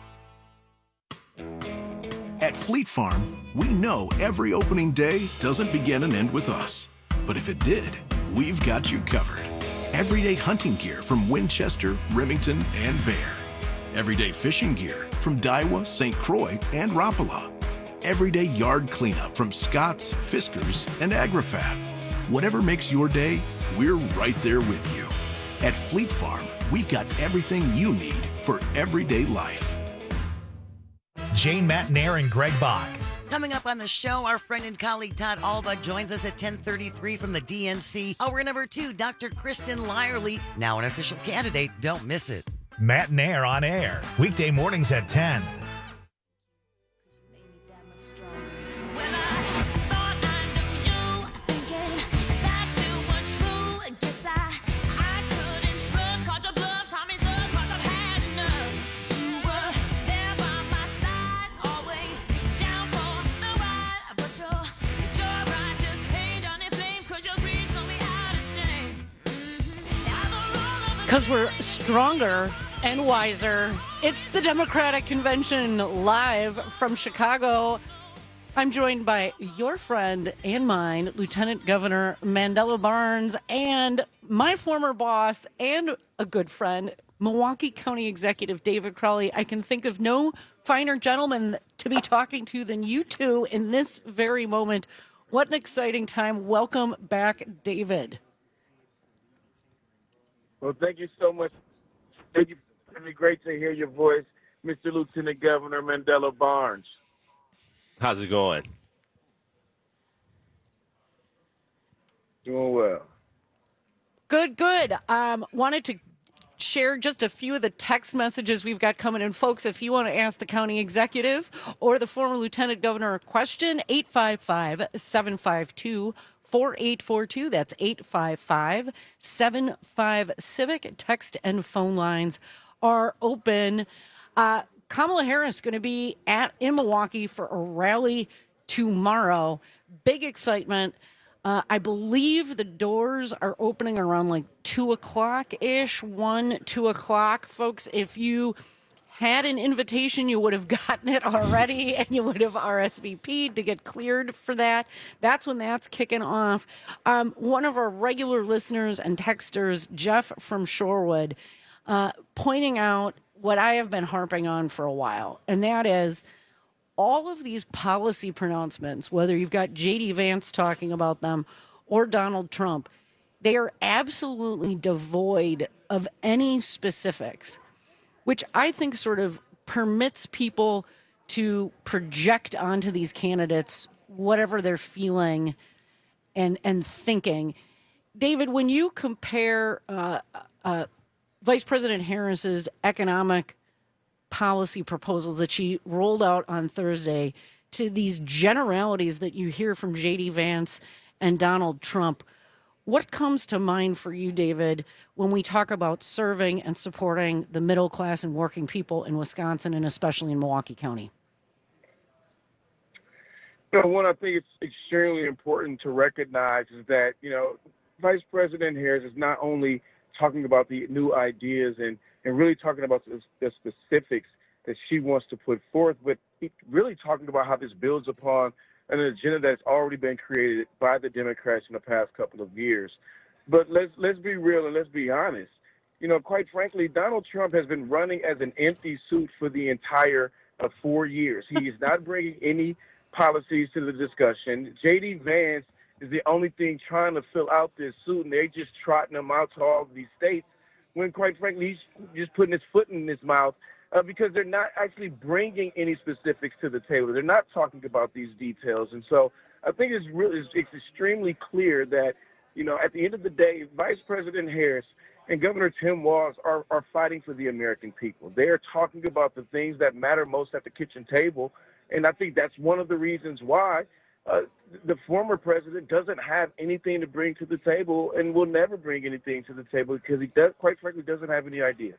At Fleet Farm, we know every opening day doesn't begin and end with us. But if it did, we've got you covered. Everyday hunting gear from Winchester, Remington, and Bear. Everyday fishing gear from Daiwa, Saint Croix, and Rapala. Everyday yard cleanup from Scott's, Fiskars, and AgriFab. Whatever makes your day, we're right there with you. At Fleet Farm, we've got everything you need for everyday life. Jane Matnair and Greg Bach. Coming up on the show, our friend and colleague Todd Alba joins us at ten thirty-three from the D N C. Hour number two, Doctor Kristen Lyerly, now an official candidate. Don't miss it. Matnair on air, weekday mornings at ten. Well, I thought I knew you. Because we're stronger and wiser. It's the Democratic Convention live from Chicago. I'm joined by your friend and mine, Lieutenant Governor Mandela Barnes, and my former boss and a good friend, Milwaukee County Executive David Crowley. I can think of no finer gentleman to be talking to than you two in this very moment. What an exciting time. Welcome back, David. Well, thank you so much. Thank you. It's been great to hear your voice, Mister Lieutenant Governor Mandela Barnes. How's it going? Doing well. Good, good. Um, wanted to share just a few of the text messages we've got coming in. Folks, if you want to ask the county executive or the former lieutenant governor a question, eight five five, seven five two, four eight four two. That's eight five five, seven five, civic. Text and phone lines are open. Uh, Kamala Harris going to be at in Milwaukee for a rally tomorrow. Big excitement. Uh, I believe the doors are opening around like two o'clock ish, one, two o'clock. Folks, if you had an invitation, you would have gotten it already and you would have R S V P'd to get cleared for that. That's when that's kicking off. Um, one of our regular listeners and texters, Jeff from Shorewood, uh, pointing out what I have been harping on for a while, and that is all of these policy pronouncements, whether you've got J D Vance talking about them or Donald Trump, they are absolutely devoid of any specifics, which I think sort of permits people to project onto these candidates whatever they're feeling and and thinking. David, when you compare uh, uh, Vice President Harris's economic policy proposals that she rolled out on Thursday to these generalities that you hear from J D Vance and Donald Trump, what comes to mind for you, David, when we talk about serving and supporting the middle class and working people in Wisconsin and especially in Milwaukee County? You know, one, I think it's extremely important to recognize is that, you know, Vice President Harris is not only talking about the new ideas and, and really talking about the, the specifics that she wants to put forth, but really talking about how this builds upon an agenda that's already been created by the Democrats in the past couple of years. But let's let's be real and let's be honest. You know, quite frankly, Donald Trump has been running as an empty suit for the entire uh, four years. He is not bringing any policies to the discussion. J D Vance is the only thing trying to fill out this suit, and they're just trotting them out to all of these states when, quite frankly, he's just putting his foot in his mouth uh, because they're not actually bringing any specifics to the table. They're not talking about these details. And so I think it's really it's, it's extremely clear that, you know, at the end of the day, Vice President Harris and Governor Tim Walz are, are fighting for the American people. They are talking about the things that matter most at the kitchen table. And I think that's one of the reasons why Uh, the former president doesn't have anything to bring to the table and will never bring anything to the table because he does, quite frankly, doesn't have any ideas.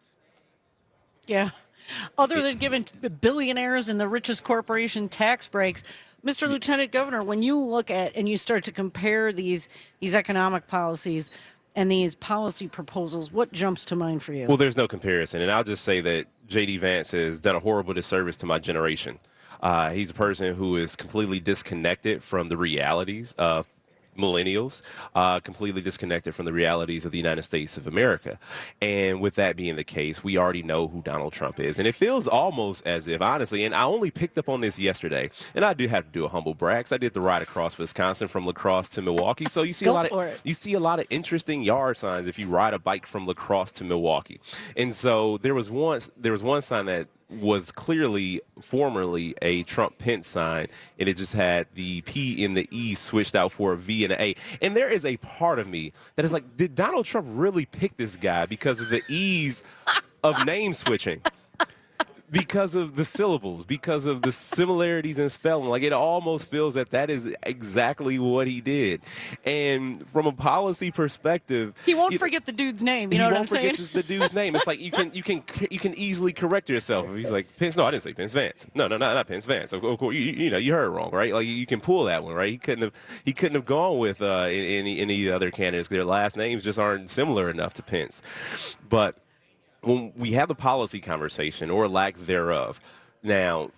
Yeah. Other than giving billionaires and the richest corporation tax breaks, Mister Lieutenant Governor, when you look at and you start to compare these these economic policies and these policy proposals, what jumps to mind for you? Well, there's no comparison. And I'll just say that J D Vance has done a horrible disservice to my generation. Uh, he's a person who is completely disconnected from the realities of millennials, uh, completely disconnected from the realities of the United States of America. And with that being the case, we already know who Donald Trump is. And it feels almost as if, honestly, and I only picked up on this yesterday, and I do have to do a humble brag. I did the ride across Wisconsin from La Crosse to Milwaukee. So you see Go a lot for of it. you see a lot of interesting yard signs if you ride a bike from La Crosse to Milwaukee. And so there was one there was one sign that was clearly formerly a Trump Pence sign, and it just had the P and the E switched out for a V and an A. And there is a part of me that is like, did Donald Trump really pick this guy because of the ease of name switching? because of the syllables, because of the similarities in spelling. Like, it almost feels that that is exactly what he did. And from a policy perspective, He won't you- forget the dude's name. You he know what won't I'm saying? forget the dude's name. It's like you can you can you can easily correct yourself. If he's like Pence, no, I didn't say Pence Vance. No, no, not not Pence Vance. Of course, you, you know you heard it wrong, right? Like you can pull that one, right? He couldn't have he couldn't have gone with uh, any any other candidates. Their last names just aren't similar enough to Pence. But when we have the policy conversation or lack thereof, now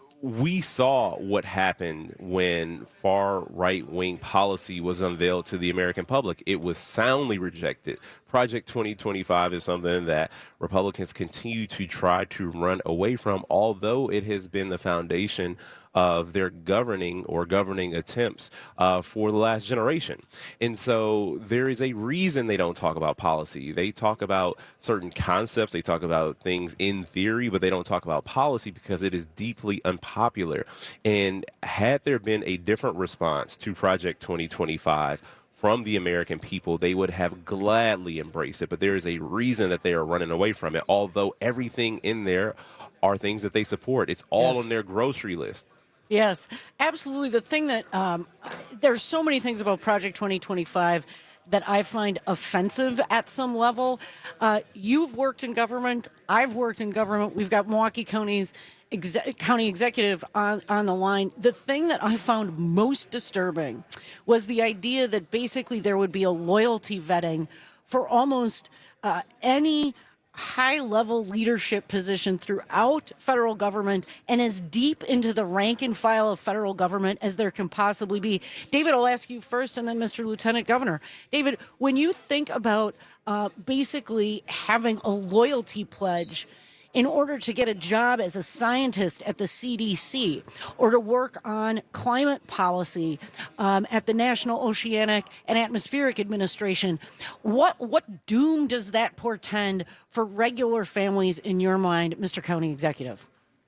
we saw what happened when far right-wing policy was unveiled to the American public. It was soundly rejected. Project twenty twenty-five is something that Republicans continue to try to run away from, although it has been the foundation of their governing or governing attempts uh, for the last generation. And so there is a reason they don't talk about policy. They talk about certain concepts, they talk about things in theory, but they don't talk about policy because it is deeply unpopular. And had there been a different response to Project twenty twenty-five from the American people, they would have gladly embraced it. But there is a reason that they are running away from it, although everything in there are things that they support. It's all Yes. on their grocery list. Yes, absolutely. The thing that um, there's so many things about Project twenty twenty-five that I find offensive at some level. Uh, you've worked in government. I've worked in government. We've got Milwaukee County's exe- county executive on, on the line. The thing that I found most disturbing was the idea that basically there would be a loyalty vetting for almost uh, any high-level leadership position throughout federal government and as deep into the rank and file of federal government as there can possibly be. David, I'll ask you first and then Mister Lieutenant Governor. David, when you think about uh, basically having a loyalty pledge in order to get a job as a scientist at the C D C or to work on climate policy um, at the National Oceanic and Atmospheric Administration, what what doom does that portend for regular families in your mind, Mister County Executive?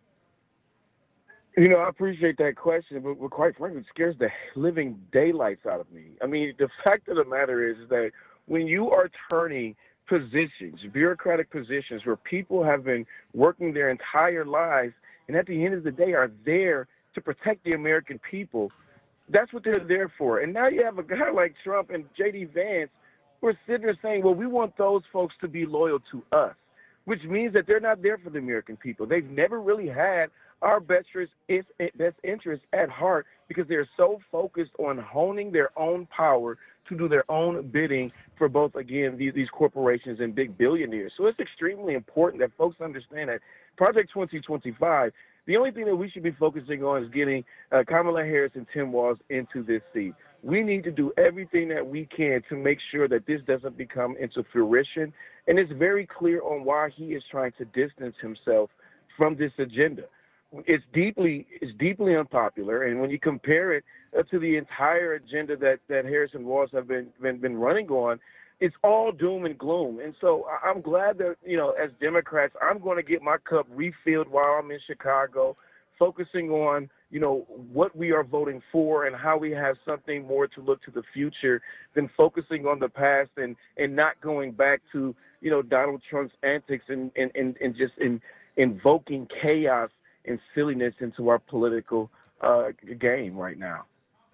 You know, I appreciate that question, but, but quite frankly, it scares the living daylights out of me. I mean, the fact of the matter is that when you are turning positions, bureaucratic positions where people have been working their entire lives and at the end of the day are there to protect the American people, that's what they're there for. And now you have a guy like Trump and J D Vance who are sitting there saying, well, we want those folks to be loyal to us, which means that they're not there for the American people. They've never really had our best best interest at heart because they're so focused on honing their own power to do their own bidding for both, again, these, these corporations and big billionaires. So it's extremely important that folks understand that Project twenty twenty-five, the only thing that we should be focusing on is getting uh, Kamala Harris and Tim Walz into this seat. We need to do everything that we can to make sure that this doesn't become into fruition. And it's very clear on why he is trying to distance himself from this agenda. It's deeply, it's deeply unpopular. And when you compare it uh, to the entire agenda that, that Harris and Walz have been, been, been running on, it's all doom and gloom. And so I- I'm glad that, you know, as Democrats, I'm going to get my cup refilled while I'm in Chicago, focusing on, you know, what we are voting for and how we have something more to look to the future than focusing on the past and, and not going back to, you know, Donald Trump's antics and, and, and, and just in, invoking chaos and silliness into our political uh, game right now.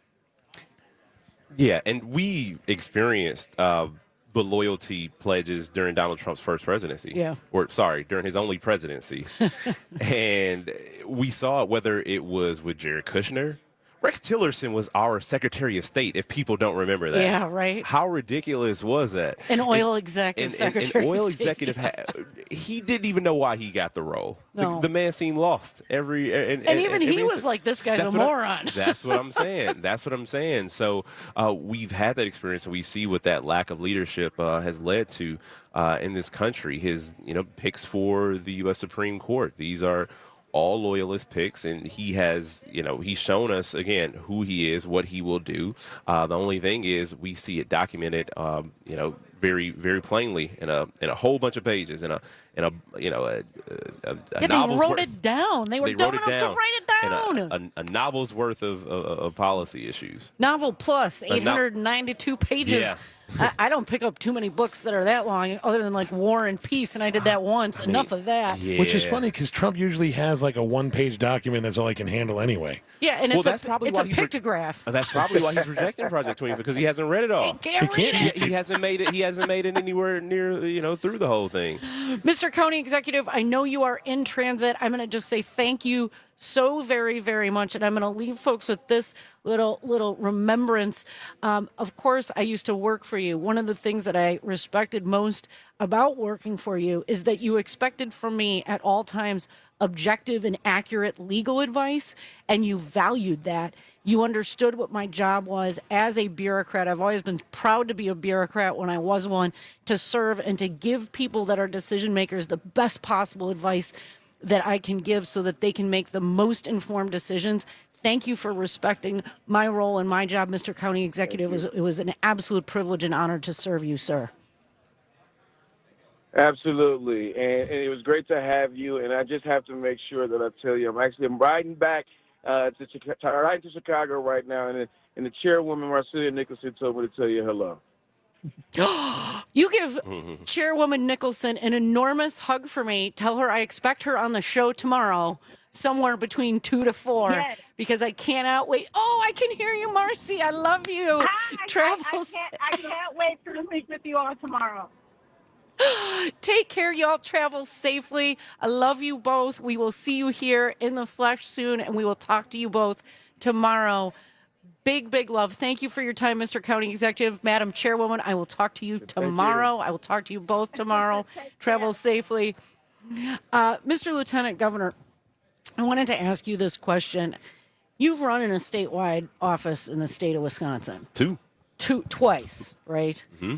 Yeah, and we experienced uh, the loyalty pledges during Donald Trump's first presidency. Yeah. Or, sorry, during his only presidency. And we saw it, whether it was with Jared Kushner. Rex Tillerson was our Secretary of State, if people don't remember that. Yeah, right. How ridiculous was that? An oil exec and, as and- Secretary an oil of State. executive, ha- he didn't even know why he got the role. No. The, the man seemed lost. Every And, And even he every was instant. like, this guy's a That's what I- moron. That's what I'm saying. That's what I'm saying. So uh, we've had that experience, and we see what that lack of leadership uh, has led to uh, in this country. His, you know, picks for the U S Supreme Court. These are all loyalist picks, and he has, you know, he's shown us again who he is, what he will do. Uh, the only thing is, we see it documented, um, you know, very, very plainly in a in a whole bunch of pages in a and a you know a, a, a Yeah, they novel's wrote worth, it down. They were they dumb wrote it enough down, to write it down. and a, a, a novel's worth of, of, of policy issues. Novel plus no- eight hundred ninety-two pages. Yeah. I, I don't pick up too many books that are that long, other than like War and Peace, and I did that once. Enough of that. Which is funny because Trump usually has like a one-page document that's all he can handle anyway. Yeah, and Well, it's that's a, probably it's why a he's re- pictograph. And that's probably why he's rejecting Project twenty because he hasn't read it all. He can't read it. He, he hasn't made it. He hasn't made it anywhere near you know through the whole thing. Mister County Executive, I know you are in transit. I'm going to just say thank you so very, very much. And I'm going to leave folks with this little little remembrance. Um, of course, I used to work for you. One of the things that I respected most about working for you is that you expected from me at all times objective and accurate legal advice, and you valued that. You understood what my job was as a bureaucrat. I've always been proud to be a bureaucrat when I was one, to serve and to give people that are decision makers the best possible advice that I can give so that they can make the most informed decisions. Thank you for respecting my role and my job, Mister County Executive. It was, it was an absolute privilege and honor to serve you, sir. Absolutely, and, and it was great to have you. And I just have to make sure that I tell you, I'm actually I'm riding back uh, to Chicago, riding to Chicago right now, and, and the chairwoman Marcia Nicholson told me to tell you hello. You give Chairwoman Nicholson an enormous hug for me. Tell her I expect her on the show tomorrow, somewhere between two to four, Yes. because I cannot wait. Oh, I can hear you, Marcy. I love you. I, Travels. I, I, can't, I can't wait to speak with you all tomorrow. Take care, y'all. Travel safely. I love you both. We will see you here in the flesh soon, and we will talk to you both tomorrow. Big, big love. Thank you for your time, Mister County Executive. Madam Chairwoman, I will talk to you tomorrow. I will talk to you both tomorrow. Travel safely. Uh, Mister Lieutenant Governor, I wanted to ask you this question. You've run in a statewide office in the state of Wisconsin. Two. Two, twice, right? Mm-hmm.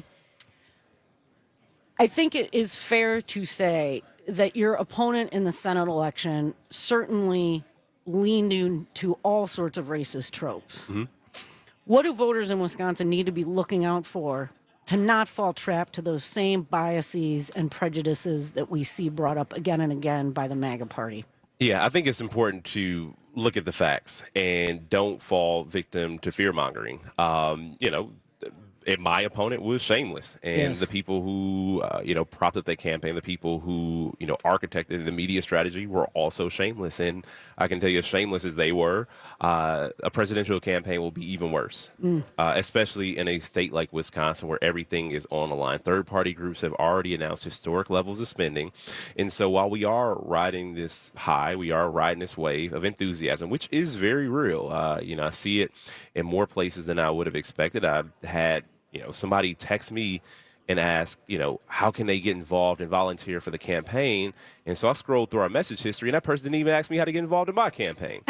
I think it is fair to say that your opponent in the Senate election certainly leaned into all sorts of racist tropes. Mm-hmm. What do voters in Wisconsin need to be looking out for to not fall trap to those same biases and prejudices that we see brought up again and again by the MAGA party? Yeah, I think it's important to look at the facts and don't fall victim to fear mongering. Um, you know, and my opponent was shameless, and Yes. the people who uh, you know propped up that campaign, the people who you know architected the media strategy, were also shameless. And I can tell you, as shameless as they were, uh, a presidential campaign will be even worse, Mm. uh, especially in a state like Wisconsin where everything is on the line. Third-party groups have already announced historic levels of spending, and so while we are riding this high, we are riding this wave of enthusiasm, which is very real. Uh, you know, I see it in more places than I would have expected. I've had you know, somebody text me and ask, you know, how can they get involved and volunteer for the campaign? And so I scrolled through our message history, and that person didn't even ask me how to get involved in my campaign.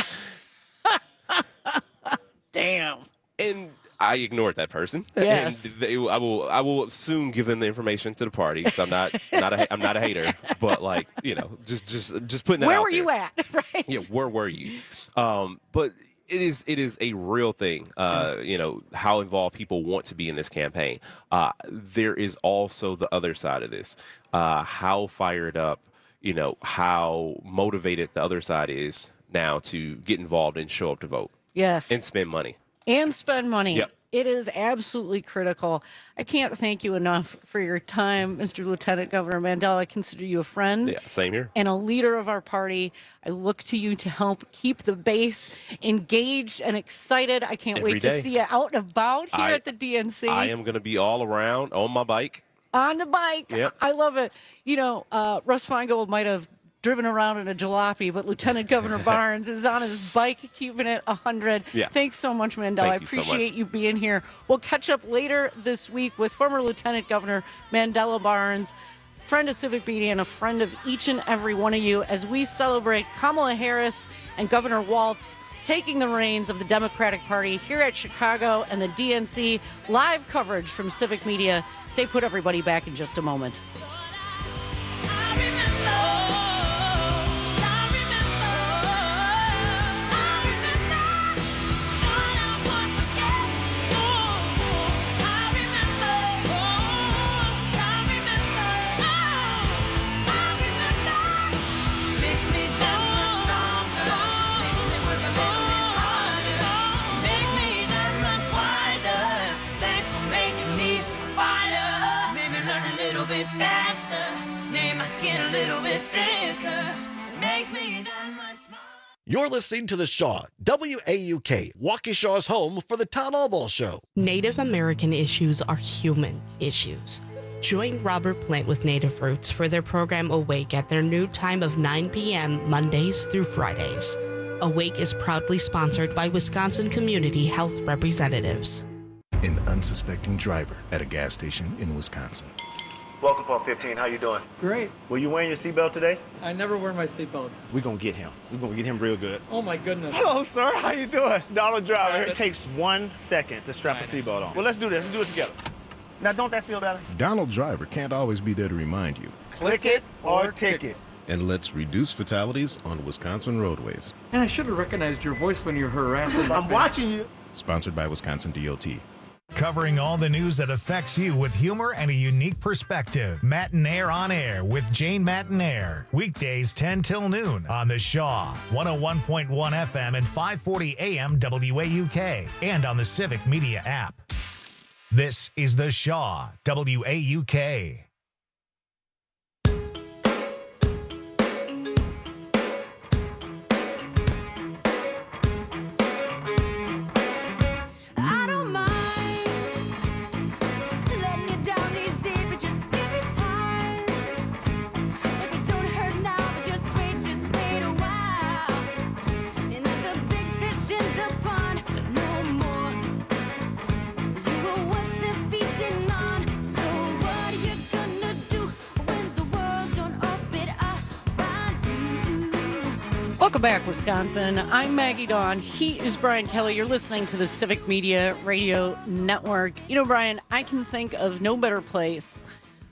Damn. And I ignored that person. Yes. And they, I will, I will soon give them the information to the party. So I'm not, not a, I'm not a hater, but like, you know, just, just, just putting that Where out were there. you at? Right. Yeah, where were you? Um, but it is it is a real thing. Uh, you know how involved people want to be in this campaign. Uh, there is also the other side of this. Uh, how fired up, you know, how motivated the other side is now to get involved and show up to vote. Yes. And spend money. And spend money. Yep. It is absolutely critical. I can't thank you enough for your time, Mister Lieutenant Governor Mandel. I consider you a friend. Yeah, same here. And a leader of our party. I look to you to help keep the base engaged and excited. I can't Every wait day. to see you out and about here I- at the D N C. I am going to be all around on my bike. On the bike. Yep. I love it. You know, uh, Russ Feingold might have driven around in a jalopy, but Lieutenant Governor Barnes is on his bike, keeping it one hundred. Yeah. Thanks so much, Mandel. Thank I you so much. appreciate you being here. We'll catch up later this week with former Lieutenant Governor Mandela Barnes, friend of Civic Media and a friend of each and every one of you, as we celebrate Kamala Harris and Governor Walz taking the reins of the Democratic Party here at Chicago and the D N C. Live coverage from Civic Media. Stay put, everybody. Back in just a moment. I little bit thicker. It makes me that much smarter. You're listening to The Shaw, W A U K, Waukesha's home for the Town Hall Ball Show. Native American issues are human issues. Join Robert Plant with Native Roots for their program Awake at their new time of nine p.m. Mondays through Fridays. Awake is proudly sponsored by Wisconsin Community Health Representatives. An unsuspecting driver at a gas station in Wisconsin. Welcome, Pump fifteen. How you doing? Great. Were you wearing your seatbelt today? I never wear my seatbelt. We're gonna get him. We're gonna get him real good. Oh my goodness. Hello, sir. How you doing? Donald Driver. Private. It takes one second to strap a seatbelt on. Well, let's do this. Let's do it together. Now, don't that feel better? Donald Driver can't always be there to remind you. Click it or ticket. And let's reduce fatalities on Wisconsin roadways. And I should have recognized your voice when you're harassing. I'm watching you. Sponsored by Wisconsin D O T. Covering all the news that affects you with humor and a unique perspective. Matinaire on Air with Jane Matinaire. Weekdays ten till noon on The Shaw, one oh one point one F M and five forty A M W A U K, and on the Civic Media app. This is The Shaw, W A U K. I don't mind letting you down easy, but just give it time. If it don't hurt now, but just wait, just wait a while. And let the big fish in the pond no more. You were what they're feeding on. So what are you gonna do when the world don't open up around you? Welcome back, Wisconsin. I'm Maggie Dawn. He is Brian Kelly. You're listening to the Civic Media Radio Network. You know, Brian, I can think of no better place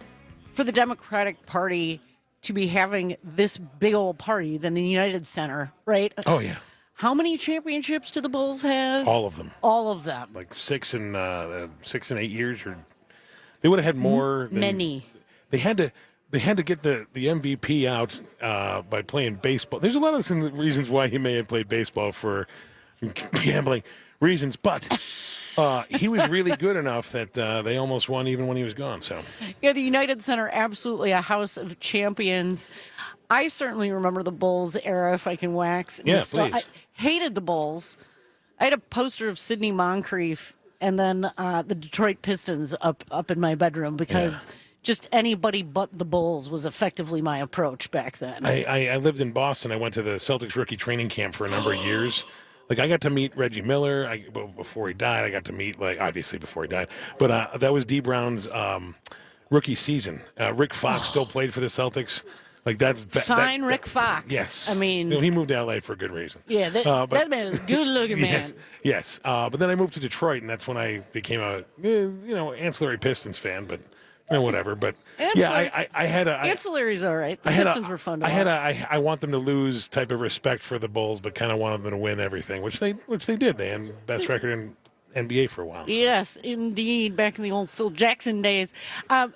for the Democratic Party to be having this big old party than the United Center, right? Oh, yeah. How many championships do the Bulls have? All of them. All of them. Like six and uh, six and eight years, or they would have had more. Than, Many. They had to. They had to get the, the M V P out uh, by playing baseball. There's a lot of reasons why he may have played baseball for gambling reasons, but uh, he was really good enough that uh, they almost won even when he was gone. So Yeah, the United Center, absolutely a house of champions. I certainly remember the Bulls era, if I can wax. Yeah, nostal- please. I hated the Bulls. I had a poster of Sidney Moncrief and then uh, the Detroit Pistons up, up in my bedroom because just anybody but the Bulls was effectively my approach back then. I, I, I lived in Boston. I went to the Celtics rookie training camp for a number of years. Like, I got to meet Reggie Miller I, before he died. I got to meet, like, obviously before he died. But uh, that was D. Brown's um, rookie season. Uh, Rick Fox still played for the Celtics. Like, that's that, Fine that, Rick Fox. Yes. I mean, You know, he moved to L A for a good reason. yeah, that, Uh, but- that man is a good-looking man. Yes, yes. Uh, but then I moved to Detroit, and that's when I became a, eh, you know, ancillary Pistons fan. But you know, whatever. But yeah, I, I, I had a I, Ancillary's all right. The I had Pistons a, were fun to I watch. had a I, I want them to lose type of respect for the Bulls, but kind of wanted them to win everything, which they which they did. They had best record in N B A for a while. So. Yes, indeed. Back in the old Phil Jackson days. Um,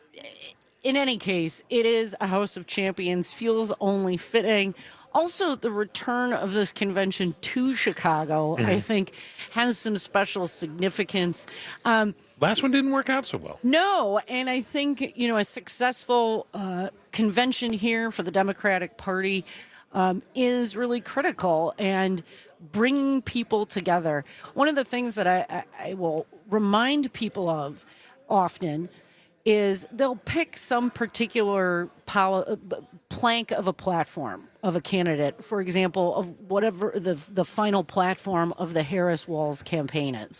in any case, it is a house of champions. Feels only fitting. Also, the return of this convention to Chicago, Mhm. I think, has some special significance. Um, Last one didn't work out so well. no, and I think, you know, a successful uh, convention here for the Democratic Party um, is really critical and bringing people together. One of the things that I, I, I will remind people of often is they'll pick some particular poli- uh, b- plank of a platform of a candidate, for example, of whatever the the final platform of the Harris-Walz campaign is.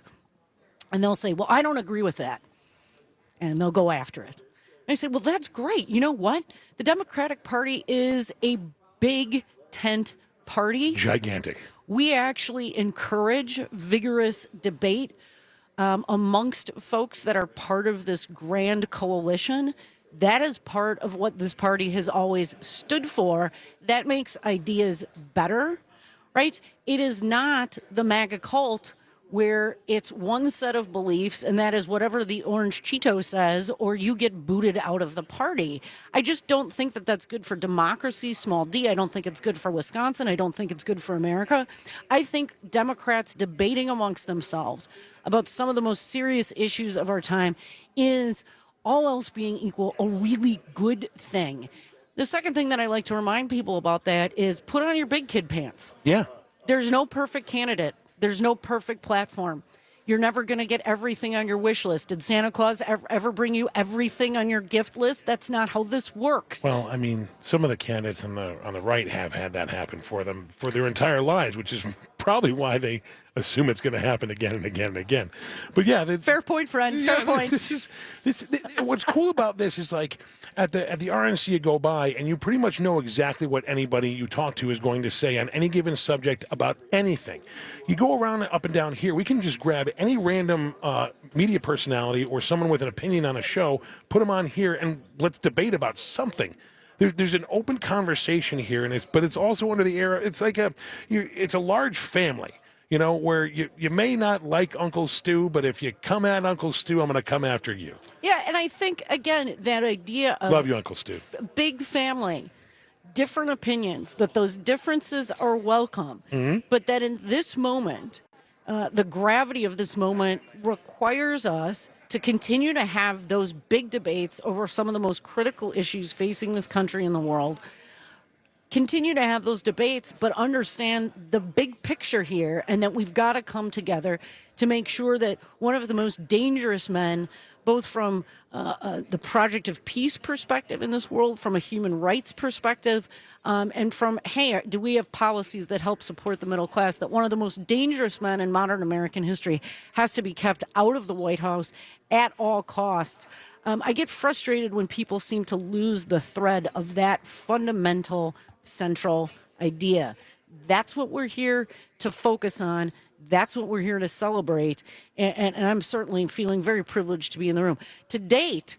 And they'll say, well, I don't agree with that. And they'll go after it. And I say, well, that's great. You know what? The Democratic Party is a big tent party. Gigantic. We actually encourage vigorous debate um, amongst folks that are part of this grand coalition. That is part of what this party has always stood for. That makes ideas better, right? It is not the MAGA cult where it's one set of beliefs and that is whatever the orange Cheeto says, or you get booted out of the party. I just don't think that that's good for democracy, small d. I don't think it's good for Wisconsin. I don't think it's good for America. I think Democrats debating amongst themselves about some of the most serious issues of our time is, all else being equal, a really good thing. The second thing that I like to remind people about that is put on your big kid pants. Yeah. There's no perfect candidate. There's no perfect platform. You're never going to get everything on your wish list. Did Santa Claus ever, ever bring you everything on your gift list? That's not how this works. Well, I mean, some of the candidates on the on the right have had that happen for them for their entire lives, which is probably why they assume it's going to happen again and again and again. But yeah, the, fair point, friend. Fair yeah, point. This is this. this what's cool about this is like at the at the R N C you go by and you pretty much know exactly what anybody you talk to is going to say on any given subject about anything. You go around up and down here, we can just grab any random uh, media personality or someone with an opinion on a show, put them on here, and let's debate about something. There, there's an open conversation here, and it's but it's also under the era. It's like a you, it's a large family. You know, where you, you may not like Uncle Stu, but if you come at Uncle Stu, I'm going to come after you. Yeah, and I think, again, that idea of Love you, Uncle Stu. f- big family, different opinions, that those differences are welcome, Mm-hmm. but that in this moment, uh, the gravity of this moment requires us to continue to have those big debates over some of the most critical issues facing this country and the world. Continue to have those debates, but understand the big picture here and that we've got to come together to make sure that one of the most dangerous men, both from uh, uh, the project of peace perspective in this world, from a human rights perspective, um, and from, hey, do we have policies that help support the middle class, that one of the most dangerous men in modern American history has to be kept out of the White House at all costs. Um, I get frustrated when people seem to lose the thread of that fundamental central idea. That's what we're here to focus on. That's what we're here to celebrate. And, and, and I'm certainly feeling very privileged to be in the room. To date,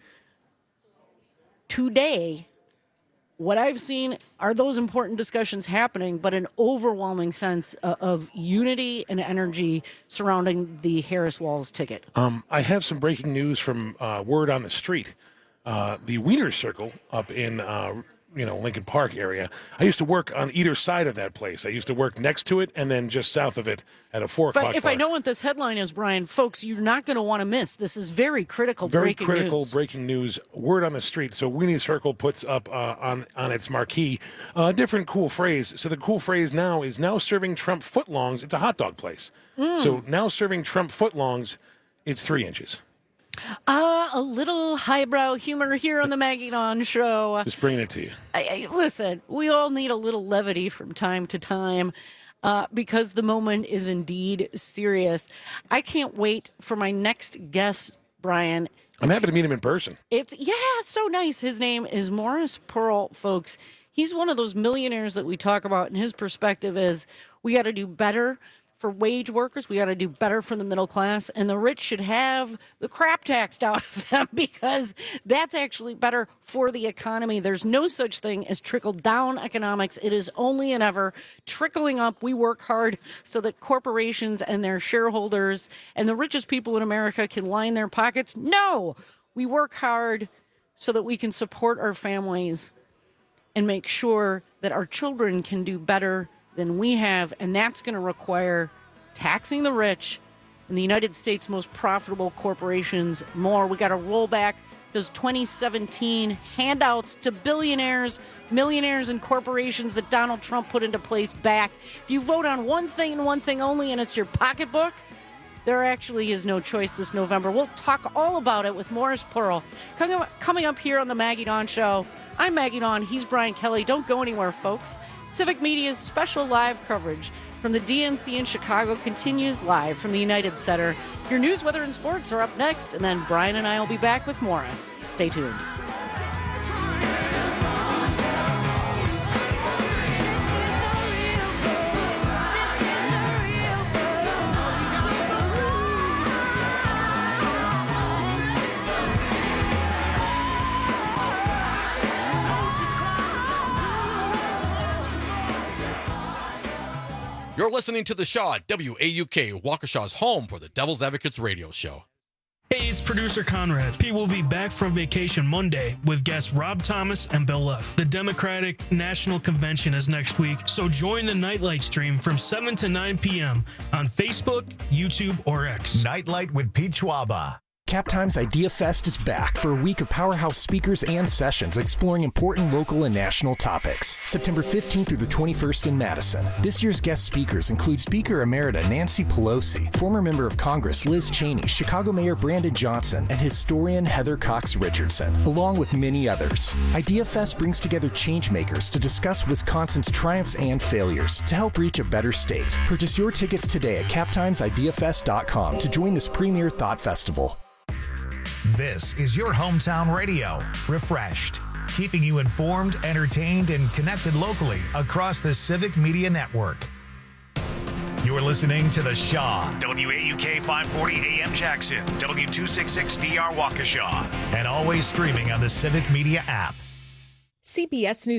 today, what I've seen are those important discussions happening, but an overwhelming sense of, of unity and energy surrounding the Harris-Walz ticket. Um, I have some breaking news from uh, Word on the Street. Uh, the Wiener Circle up in uh, you know, Lincoln Park area. I used to work on either side of that place. I used to work next to it and then just south of it at a four But o'clock if bar. I know what this headline is, Brian, folks, you're not going to want to miss. This is very critical Very breaking critical news. breaking news. Word on the Street. So Weenie Circle puts up uh, on on its marquee a uh, different cool phrase. So the cool phrase now is now serving Trump footlongs. It's a hot dog place. Mm. So now serving Trump footlongs. It's three inches. Ah, a little highbrow humor here on the Maggie Dawn Show. Just bringing it to you. I, I, listen, we all need a little levity from time to time uh, because the moment is indeed serious. I can't wait for my next guest, Brian. I'm happy to meet him in person. It's, yeah, so nice. His name is Morris Pearl, folks. He's one of those millionaires that we talk about, and his perspective is we got to do better for wage workers. We got to do better for the middle class, and the rich should have the crap taxed out of them because that's actually better for the economy. There's no such thing as trickle-down economics. It is only and ever trickling up. We work hard so that corporations and their shareholders and the richest people in America can line their pockets. No! We work hard so that we can support our families and make sure that our children can do better than we have, and that's going to require taxing the rich and the United States' most profitable corporations more. We got to roll back those twenty seventeen handouts to billionaires, millionaires, and corporations that Donald Trump put into place back. If you vote on one thing and one thing only, and it's your pocketbook, there actually is no choice this November. We'll talk all about it with Morris Pearl. Coming up, coming up here on the Maggie Dawn Show. I'm Maggie Dawn. He's Brian Kelly. Don't go anywhere, folks. Civic Media's special live coverage from the D N C in Chicago continues live from the United Center. Your news, weather, and sports are up next, and then Brian and I will be back with Morris. Stay tuned. You're listening to The Shaw at W A U K, Waukesha's home for the Devil's Advocates radio show. Hey, it's producer Conrad. Pete will be back from vacation Monday with guests Rob Thomas and Bill Leff. The Democratic National Convention is next week, so join the Nightlight stream from seven to nine p.m. on Facebook, YouTube, or X. Nightlight with Pete Schwaba. Cap Times Idea Fest is back for a week of powerhouse speakers and sessions exploring important local and national topics. September fifteenth through the twenty-first in Madison. This year's guest speakers include Speaker Emerita Nancy Pelosi, former member of Congress Liz Cheney, Chicago Mayor Brandon Johnson, and historian Heather Cox Richardson, along with many others. Idea Fest brings together changemakers to discuss Wisconsin's triumphs and failures to help reach a better state. Purchase your tickets today at cap times idea fest dot com to join this premier thought festival. This is your hometown radio, refreshed, keeping you informed, entertained, and connected locally across the Civic Media Network. You're listening to The Shaw, W A U K five forty A M Jackson, W two sixty-six D R Waukesha, and always streaming on the Civic Media app. C B S News